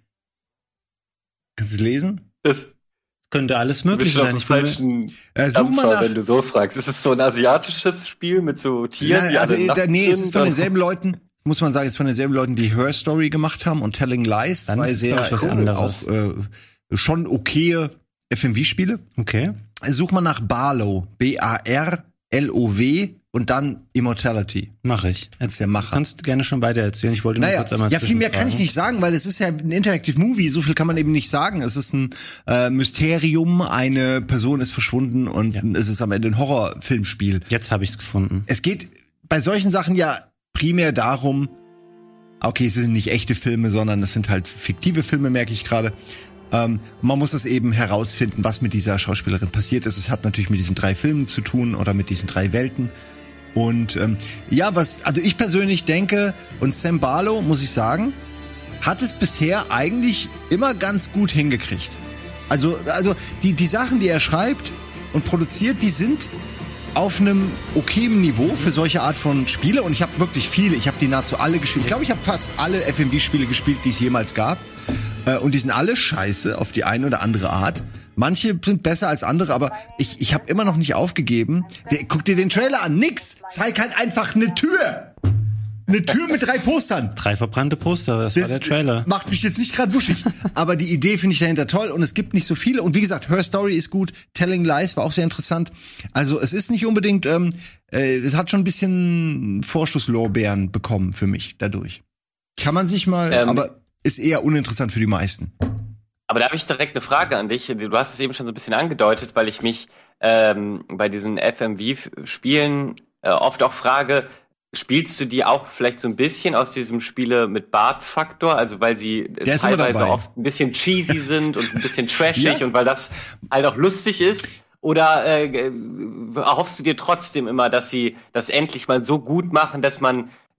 Kannst du es lesen? Das Könnte alles Du möglich bist auf sein. dem Ich bin mir- falschen Äh, such mal Dampfer, nach. wenn du so fragst. Ist es so ein asiatisches Spiel mit so Tieren, Nein, die also, alle äh, nackt da, nee, es sind ist von und- denselben Leuten, muss man sagen, es ist von denselben Leuten, die Her Story gemacht haben und Telling Lies, Dann zwei ist es, sehr glaub ich, was äh, anderes. auch äh, schon okaye F M V-Spiele. Okay. Such mal nach Barlow, B A R L O W und dann Immortality. Mache ich. Das ist der Macher. Du kannst gerne schon weiter erzählen. Ich wollte nur Naja, kurz einmal ja, viel mehr kann ich zwischenfragen. nicht sagen, weil es ist ja ein Interactive Movie, so viel kann man eben nicht sagen. Es ist ein äh, Mysterium, eine Person ist verschwunden und Ja. es ist am Ende ein Horrorfilmspiel. Jetzt habe ich es gefunden. Es geht bei solchen Sachen ja primär darum, okay, es sind nicht echte Filme, sondern es sind halt fiktive Filme, merke ich gerade. Ähm, man muss es eben herausfinden, was mit dieser Schauspielerin passiert ist. Es hat natürlich mit diesen drei Filmen zu tun oder mit diesen drei Welten. Und ähm, ja, was, also ich persönlich denke, und Sam Barlow, muss ich sagen, hat es bisher eigentlich immer ganz gut hingekriegt. Also, also die, die Sachen, die er schreibt und produziert, die sind auf einem okayen Niveau für solche Art von Spiele. Und ich habe wirklich viele, ich habe die nahezu alle gespielt. Ich glaube, ich habe fast alle F M V-Spiele gespielt, die es jemals gab. Äh, und die sind alle scheiße auf die eine oder andere Art. Manche sind besser als andere, aber ich, ich habe immer noch nicht aufgegeben. Wer- Guck dir den Trailer an, nix. Zeig halt einfach eine Tür. Eine Tür mit drei Postern. Drei verbrannte Poster, das, war der Trailer. Macht mich jetzt nicht gerade wuschig. Aber die Idee finde ich dahinter toll und es gibt nicht so viele. Und wie gesagt, Her Story ist gut. Telling Lies war auch sehr interessant. Also es ist nicht unbedingt, ähm, äh, es hat schon ein bisschen Vorschusslorbeeren bekommen für mich dadurch. Kann man sich mal, Ähm, aber ist eher uninteressant für die meisten. Aber da habe ich direkt eine Frage an dich. Du hast es eben schon so ein bisschen angedeutet, weil ich mich ähm, bei diesen F M V-Spielen äh, oft auch frage, spielst du die auch vielleicht so ein bisschen aus diesem Spiele mit Bart-Faktor? Also weil sie äh, Der ist immer teilweise dabei. oft ein bisschen cheesy sind und ein bisschen trashig Ja. und weil das halt auch lustig ist? Oder äh, erhoffst du dir trotzdem immer, dass sie das endlich mal so gut machen, dass man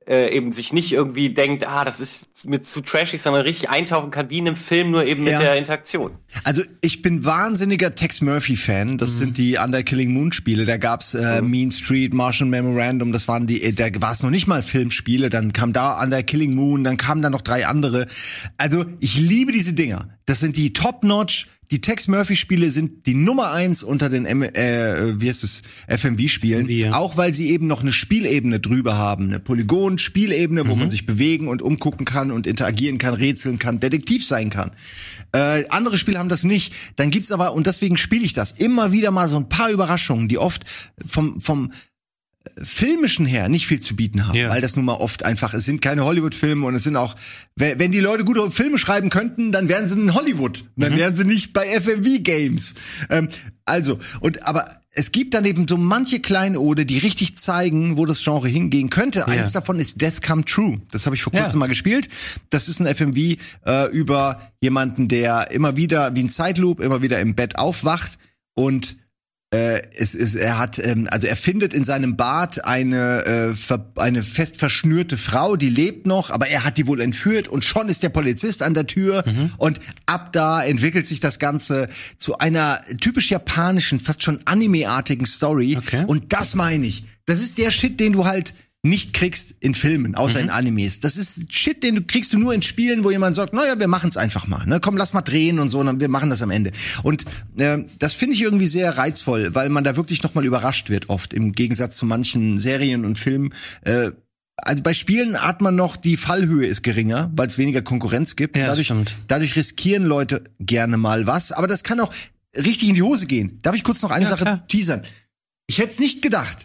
äh, eben sich nicht irgendwie denkt, ah, das ist mir zu trashig, sondern richtig eintauchen kann, wie in einem Film, nur eben mit ja. der Interaktion. Also ich bin wahnsinniger Tex Murphy-Fan. Das mhm. sind die Under Killing Moon-Spiele. Da gab's äh, mhm. Mean Street, Martian Memorandum, das waren die, da war es noch nicht mal Filmspiele, dann kam da Under Killing Moon, dann kamen da noch drei andere. Also ich liebe diese Dinger. Das sind die Top-Notch. Die Tex Murphy-Spiele sind die Nummer eins unter den M- äh, wie heißt es, F M V-Spielen, ja. Auch weil sie eben noch eine Spielebene drüber haben, eine Polygon-Spielebene, wo mhm. man sich bewegen und umgucken kann und interagieren kann, rätseln kann, Detektiv sein kann. Äh, andere Spiele haben das nicht. Dann gibt's aber, und deswegen spiele ich das, immer wieder mal so ein paar Überraschungen, die oft vom vom filmischen her nicht viel zu bieten haben, ja. Weil das nun mal oft einfach, es sind keine Hollywood-Filme und es sind auch, wenn die Leute gute Filme schreiben könnten, dann wären sie in Hollywood, dann mhm. wären sie nicht bei F M V-Games. Ähm, also, und aber es gibt dann eben so manche Kleinode, die richtig zeigen, wo das Genre hingehen könnte. Ja. Eins davon ist Death Come True. Das habe ich vor kurzem ja. mal gespielt. Das ist ein F M V äh, über jemanden, der immer wieder, wie ein Zeitloop, immer wieder im Bett aufwacht und Äh, es ist, er hat, ähm, also er findet in seinem Bad eine äh, ver, eine fest verschnürte Frau, die lebt noch, aber er hat die wohl entführt und schon ist der Polizist an der Tür mhm. und ab da entwickelt sich das Ganze zu einer typisch japanischen, fast schon Anime-artigen Story. Okay. Und das meine ich. Das ist der Shit, den du halt nicht kriegst in Filmen, außer mhm. in Animes. Das ist Shit, den du kriegst du nur in Spielen, wo jemand sagt, naja, wir machen's einfach mal. Ne? Komm, lass mal drehen und so, und dann wir machen das am Ende. Und äh, das finde ich irgendwie sehr reizvoll, weil man da wirklich nochmal überrascht wird oft, im Gegensatz zu manchen Serien und Filmen. Äh, also bei Spielen hat man noch, die Fallhöhe ist geringer, weil es weniger Konkurrenz gibt. Ja, dadurch, stimmt. dadurch riskieren Leute gerne mal was. Aber das kann auch richtig in die Hose gehen. Darf ich kurz noch eine ja, Sache klar. teasern? Ich hätte es nicht gedacht.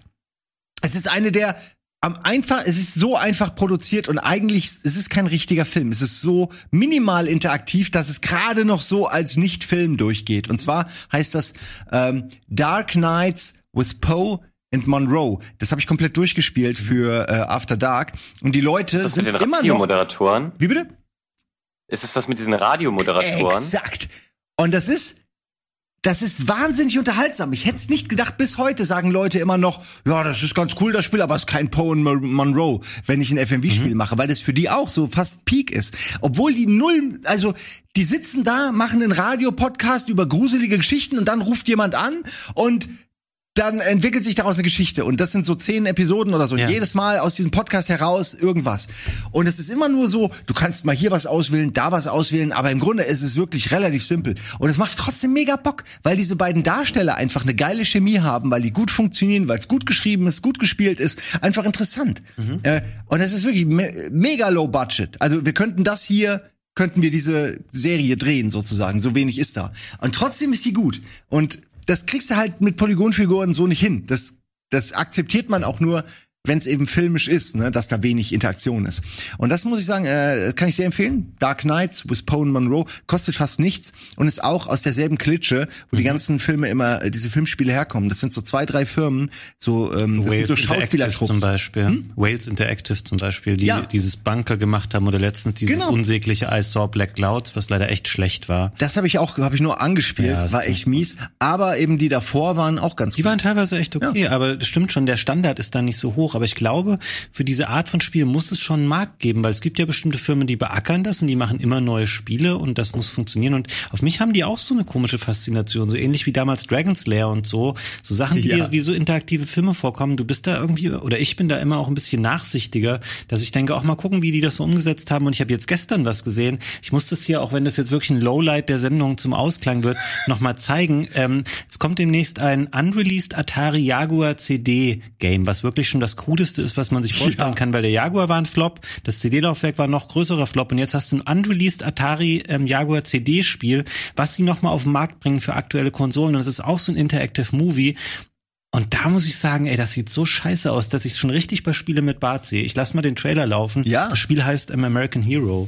Es ist eine der Am einfach, es ist so einfach produziert und eigentlich, es ist kein richtiger Film. Es ist so minimal interaktiv, dass es gerade noch so als Nicht-Film durchgeht. Und zwar heißt das ähm, Dark Knights with Poe and Monroe. Das habe ich komplett durchgespielt für äh, After Dark. Und die Leute ist das sind mit den immer Radiomoderatoren? noch. Wie bitte? Ist es das mit diesen Radiomoderatoren? Exakt. Und das ist Das ist wahnsinnig unterhaltsam. Ich hätte es nicht gedacht, bis heute sagen Leute immer noch, ja, das ist ganz cool, das Spiel, aber es ist kein Poe und Monroe, wenn ich ein F M V-Spiel mhm. mache, weil das für die auch so fast Peak ist. Obwohl die null, also die sitzen da, machen einen Radiopodcast über gruselige Geschichten und dann ruft jemand an und dann entwickelt sich daraus eine Geschichte. Und das sind so zehn Episoden oder so. Ja. Jedes Mal aus diesem Podcast heraus irgendwas. Und es ist immer nur so, du kannst mal hier was auswählen, da was auswählen, aber im Grunde ist es wirklich relativ simpel. Und es macht trotzdem mega Bock, weil diese beiden Darsteller einfach eine geile Chemie haben, weil die gut funktionieren, weil es gut geschrieben ist, gut gespielt ist. Einfach interessant. Mhm. Äh, und es ist wirklich me- mega low budget. Also wir könnten das hier könnten wir diese Serie drehen, sozusagen. So wenig ist da. Und trotzdem ist die gut. Und das kriegst du halt mit Polygonfiguren so nicht hin. Das, das akzeptiert man auch nur, wenn es eben filmisch ist, ne, dass da wenig Interaktion ist. Und das muss ich sagen, äh, das kann ich sehr empfehlen. Dark Knights with Poe and Monroe kostet fast nichts und ist auch aus derselben Klitsche, wo mhm. die ganzen Filme immer, äh, diese Filmspiele herkommen. Das sind so zwei, drei Firmen, so, ähm, das Wales sind so Schauspielertrupps. Zum Beispiel. Hm? Wales Interactive zum Beispiel, die ja. dieses Bunker gemacht haben oder letztens dieses genau. unsägliche I Saw Black Clouds, was leider echt schlecht war. Das habe ich auch, habe ich nur angespielt, ja, war echt mies. Aber eben die davor waren auch ganz Die gut. waren teilweise echt okay, ja. aber das stimmt schon, der Standard ist da nicht so hoch. Aber ich glaube, für diese Art von Spiel muss es schon einen Markt geben, weil es gibt ja bestimmte Firmen, die beackern das und die machen immer neue Spiele und das muss funktionieren. Und auf mich haben die auch so eine komische Faszination, so ähnlich wie damals Dragon's Lair und so. So Sachen, die ja. dir wie so interaktive Filme vorkommen. Du bist da irgendwie, oder ich bin da immer auch ein bisschen nachsichtiger, dass ich denke, auch mal gucken, wie die das so umgesetzt haben. Und ich habe jetzt gestern was gesehen. Ich muss das hier, auch wenn das jetzt wirklich ein Lowlight der Sendung zum Ausklang wird, nochmal zeigen. Ähm, es kommt demnächst ein unreleased Atari Jaguar C D Game, was wirklich schon das Crudeste ist, was man sich vorstellen ja. kann, weil der Jaguar war ein Flop, das C D-Laufwerk war ein noch größerer Flop und jetzt hast du ein unreleased Atari ähm, Jaguar C D-Spiel, was sie nochmal auf den Markt bringen für aktuelle Konsolen und das ist auch so ein Interactive Movie. Und da muss ich sagen, ey, das sieht so scheiße aus, dass ich es schon richtig bei Spiele mit Bart sehe. Ich lass mal den Trailer laufen. Ja. Das Spiel heißt um, American Hero.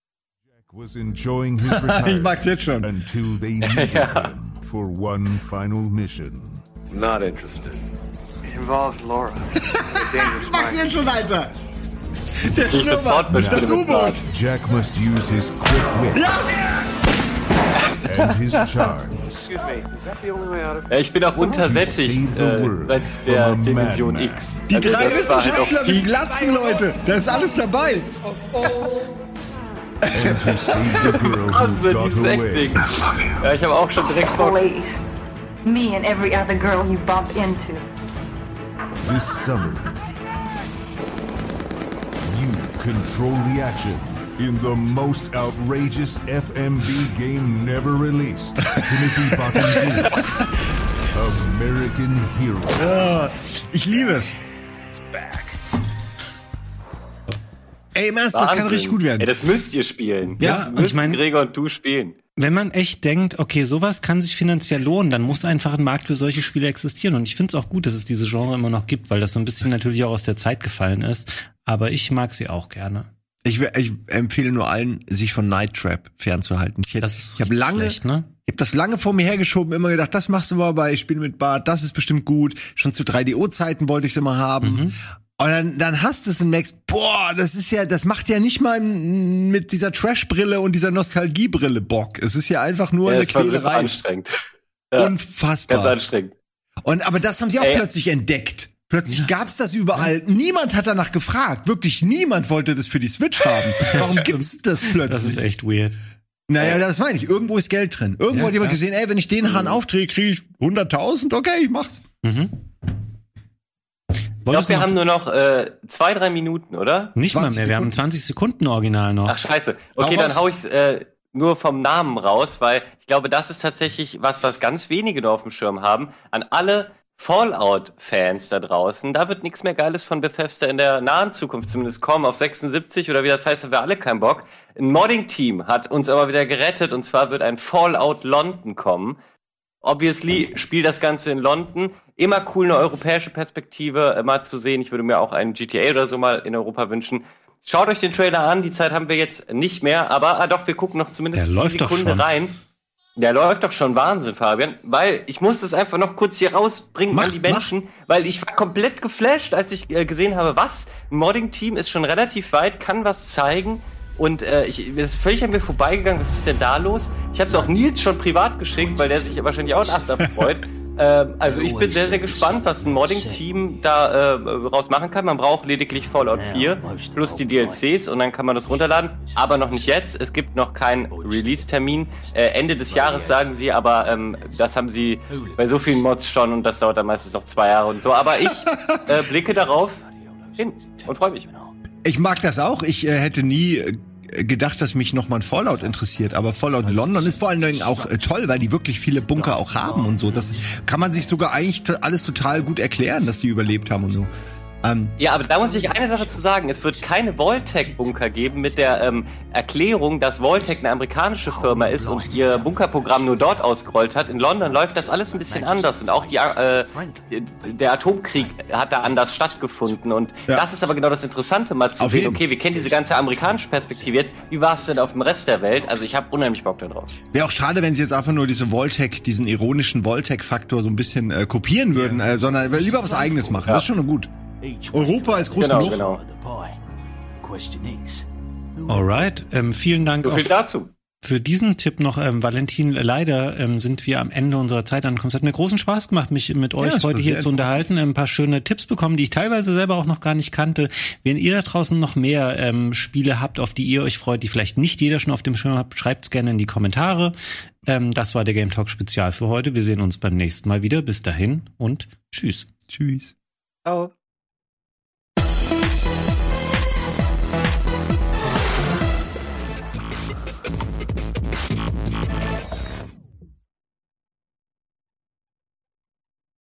Was enjoying his retirement ich mag's jetzt schon. Until they needed him for one final mission. Not interested. It involves Laura. Ich mag's jetzt schon, Alter. Der Ich Schnurrbart, sofort das U-Boot. Jack must use his quick wit. Ja! and his charms. Excuse me, is that the only way out of Ja, ich bin auch untersättigt äh, seit der Dimension X. Die Also drei das war halt auch Wissenschaftler mit Peak. Glatzen, Leute. Da ist alles dabei. And to save the girl who Wahnsinn, got dieses away. Acting. Ja, ich habe auch schon direkt Bock. Please. Me and every other girl you bump into. This summer, you control the action in the most outrageous F M B game never released. Timothy Bottom-Deeds, American Hero. Ja, ich liebe es. Ey, im Ernst, das kann Wahnsinn. richtig gut werden. Ey, das müsst ihr spielen. Ja, das und müssen ich mein- Gregor und du spielen. Wenn man echt denkt, okay, sowas kann sich finanziell lohnen, dann muss einfach ein Markt für solche Spiele existieren. Und ich finde es auch gut, dass es diese Genre immer noch gibt, weil das so ein bisschen natürlich auch aus der Zeit gefallen ist. Aber ich mag sie auch gerne. Ich, ich empfehle nur allen, sich von Night Trap fernzuhalten. Ich, Das ist ich habe richtig lange, schlecht, ne? ich habe das lange vor mir hergeschoben, immer gedacht, das machst du mal bei Spiel mit Bart, das ist bestimmt gut. Schon zu drei D O-Zeiten wollte ich es immer haben. Mhm. Und dann, dann hast du es und merkst, boah, das ist ja, das macht ja nicht mal mit dieser Trash-Brille und dieser Nostalgie-Brille Bock. Es ist ja einfach nur Ja, eine das war super Quälerei. anstrengend. Ja, Unfassbar. ganz anstrengend. Und aber das haben sie auch Ey. plötzlich entdeckt. Plötzlich gab's das überall. Niemand hat danach gefragt. Wirklich niemand wollte das für die Switch haben. Warum gibt's das plötzlich? Das ist echt weird. Naja, das meine ich. Irgendwo ist Geld drin. Irgendwo Ja, hat jemand klar. gesehen, ey, wenn ich den Hahn aufdrehe, kriege ich hunderttausend. Okay, ich mach's. Mhm. Ich glaube, wir haben nur noch äh, zwei, drei Minuten, oder? nicht mal zwanzig mehr, wir haben Sekunden. zwanzig Sekunden original noch. Ach, scheiße. Okay, Hau dann raus. hau ich's äh, nur vom Namen raus, weil ich glaube, das ist tatsächlich was, was ganz wenige nur auf dem Schirm haben. An alle Fallout-Fans da draußen, da wird nichts mehr Geiles von Bethesda in der nahen Zukunft zumindest kommen. Auf sechsundsiebzig oder wie das heißt, haben wir alle keinen Bock. Ein Modding-Team hat uns aber wieder gerettet und zwar wird ein Fallout London kommen. Obviously spielt das Ganze in London. Immer cool, eine europäische Perspektive äh, mal zu sehen. Ich würde mir auch einen G T A oder so mal in Europa wünschen. Schaut euch den Trailer an. Die Zeit haben wir jetzt nicht mehr. Aber ah, doch, wir gucken noch zumindest Der eine läuft doch Sekunde schon. rein. Der läuft doch schon Wahnsinn, Fabian. Weil ich muss das einfach noch kurz hier rausbringen Mach, an die Menschen. Weil ich war komplett geflasht, als ich äh, gesehen habe, was? Ein Modding-Team ist schon relativ weit, kann was zeigen. Und äh, ich, das ist völlig an mir vorbeigegangen. Was ist denn da los? Ich habe es auch Nils schon privat geschickt, weil der sich wahrscheinlich auch einen Ast abfreut. ähm, also ich bin sehr, sehr gespannt, was ein Modding-Team da äh, raus machen kann. Man braucht lediglich Fallout vier plus die D L Cs und dann kann man das runterladen. Aber noch nicht jetzt. Es gibt noch keinen Release-Termin. Äh, Ende des Jahres sagen sie, aber ähm, das haben sie bei so vielen Mods schon und das dauert dann meistens noch zwei Jahre und so. Aber ich äh, blicke darauf hin und freue mich. Ich mag das auch. Ich äh, hätte nie äh, gedacht, dass mich nochmal ein Fallout interessiert. Aber Fallout London ist vor allen Dingen auch äh, toll, weil die wirklich viele Bunker auch haben und so. Das kann man sich sogar eigentlich to- alles total gut erklären, dass die überlebt haben und so. Ähm, Ja, aber da muss ich eine Sache zu sagen. Es wird keine Vaultec-Bunker geben mit der ähm, Erklärung, dass Vaultec eine amerikanische Firma ist und ihr Bunkerprogramm nur dort ausgerollt hat. In London läuft das alles ein bisschen anders und auch die, äh, der Atomkrieg hat da anders stattgefunden. Und Ja. das ist aber genau das Interessante, mal zu Auf sehen, jeden. okay, wir kennen diese ganze amerikanische Perspektive jetzt. Wie war es denn auf dem Rest der Welt? Also ich habe unheimlich Bock da drauf. Wäre auch schade, wenn sie jetzt einfach nur diese Voltec, diesen ironischen Voltec-Faktor so ein bisschen äh, kopieren würden, äh, sondern lieber was Eigenes machen. Ja. Das ist schon gut. Europa ist groß Genau, genug. genau. Alright, ähm, vielen Dank So viel auch dazu. für diesen Tipp noch, ähm, Valentin. Leider ähm, sind wir am Ende unserer Zeit angekommen. Es hat mir großen Spaß gemacht, mich mit euch es war heute hier sehr zu unterhalten. Ein paar schöne Tipps bekommen, die ich teilweise selber auch noch gar nicht kannte. Wenn ihr da draußen noch mehr ähm, Spiele habt, auf die ihr euch freut, die vielleicht nicht jeder schon auf dem Schirm hat, schreibt's gerne in die Kommentare. Ähm, das war der Game Talk Spezial für heute. Wir sehen uns beim nächsten Mal wieder. Bis dahin und tschüss. Tschüss. Ciao.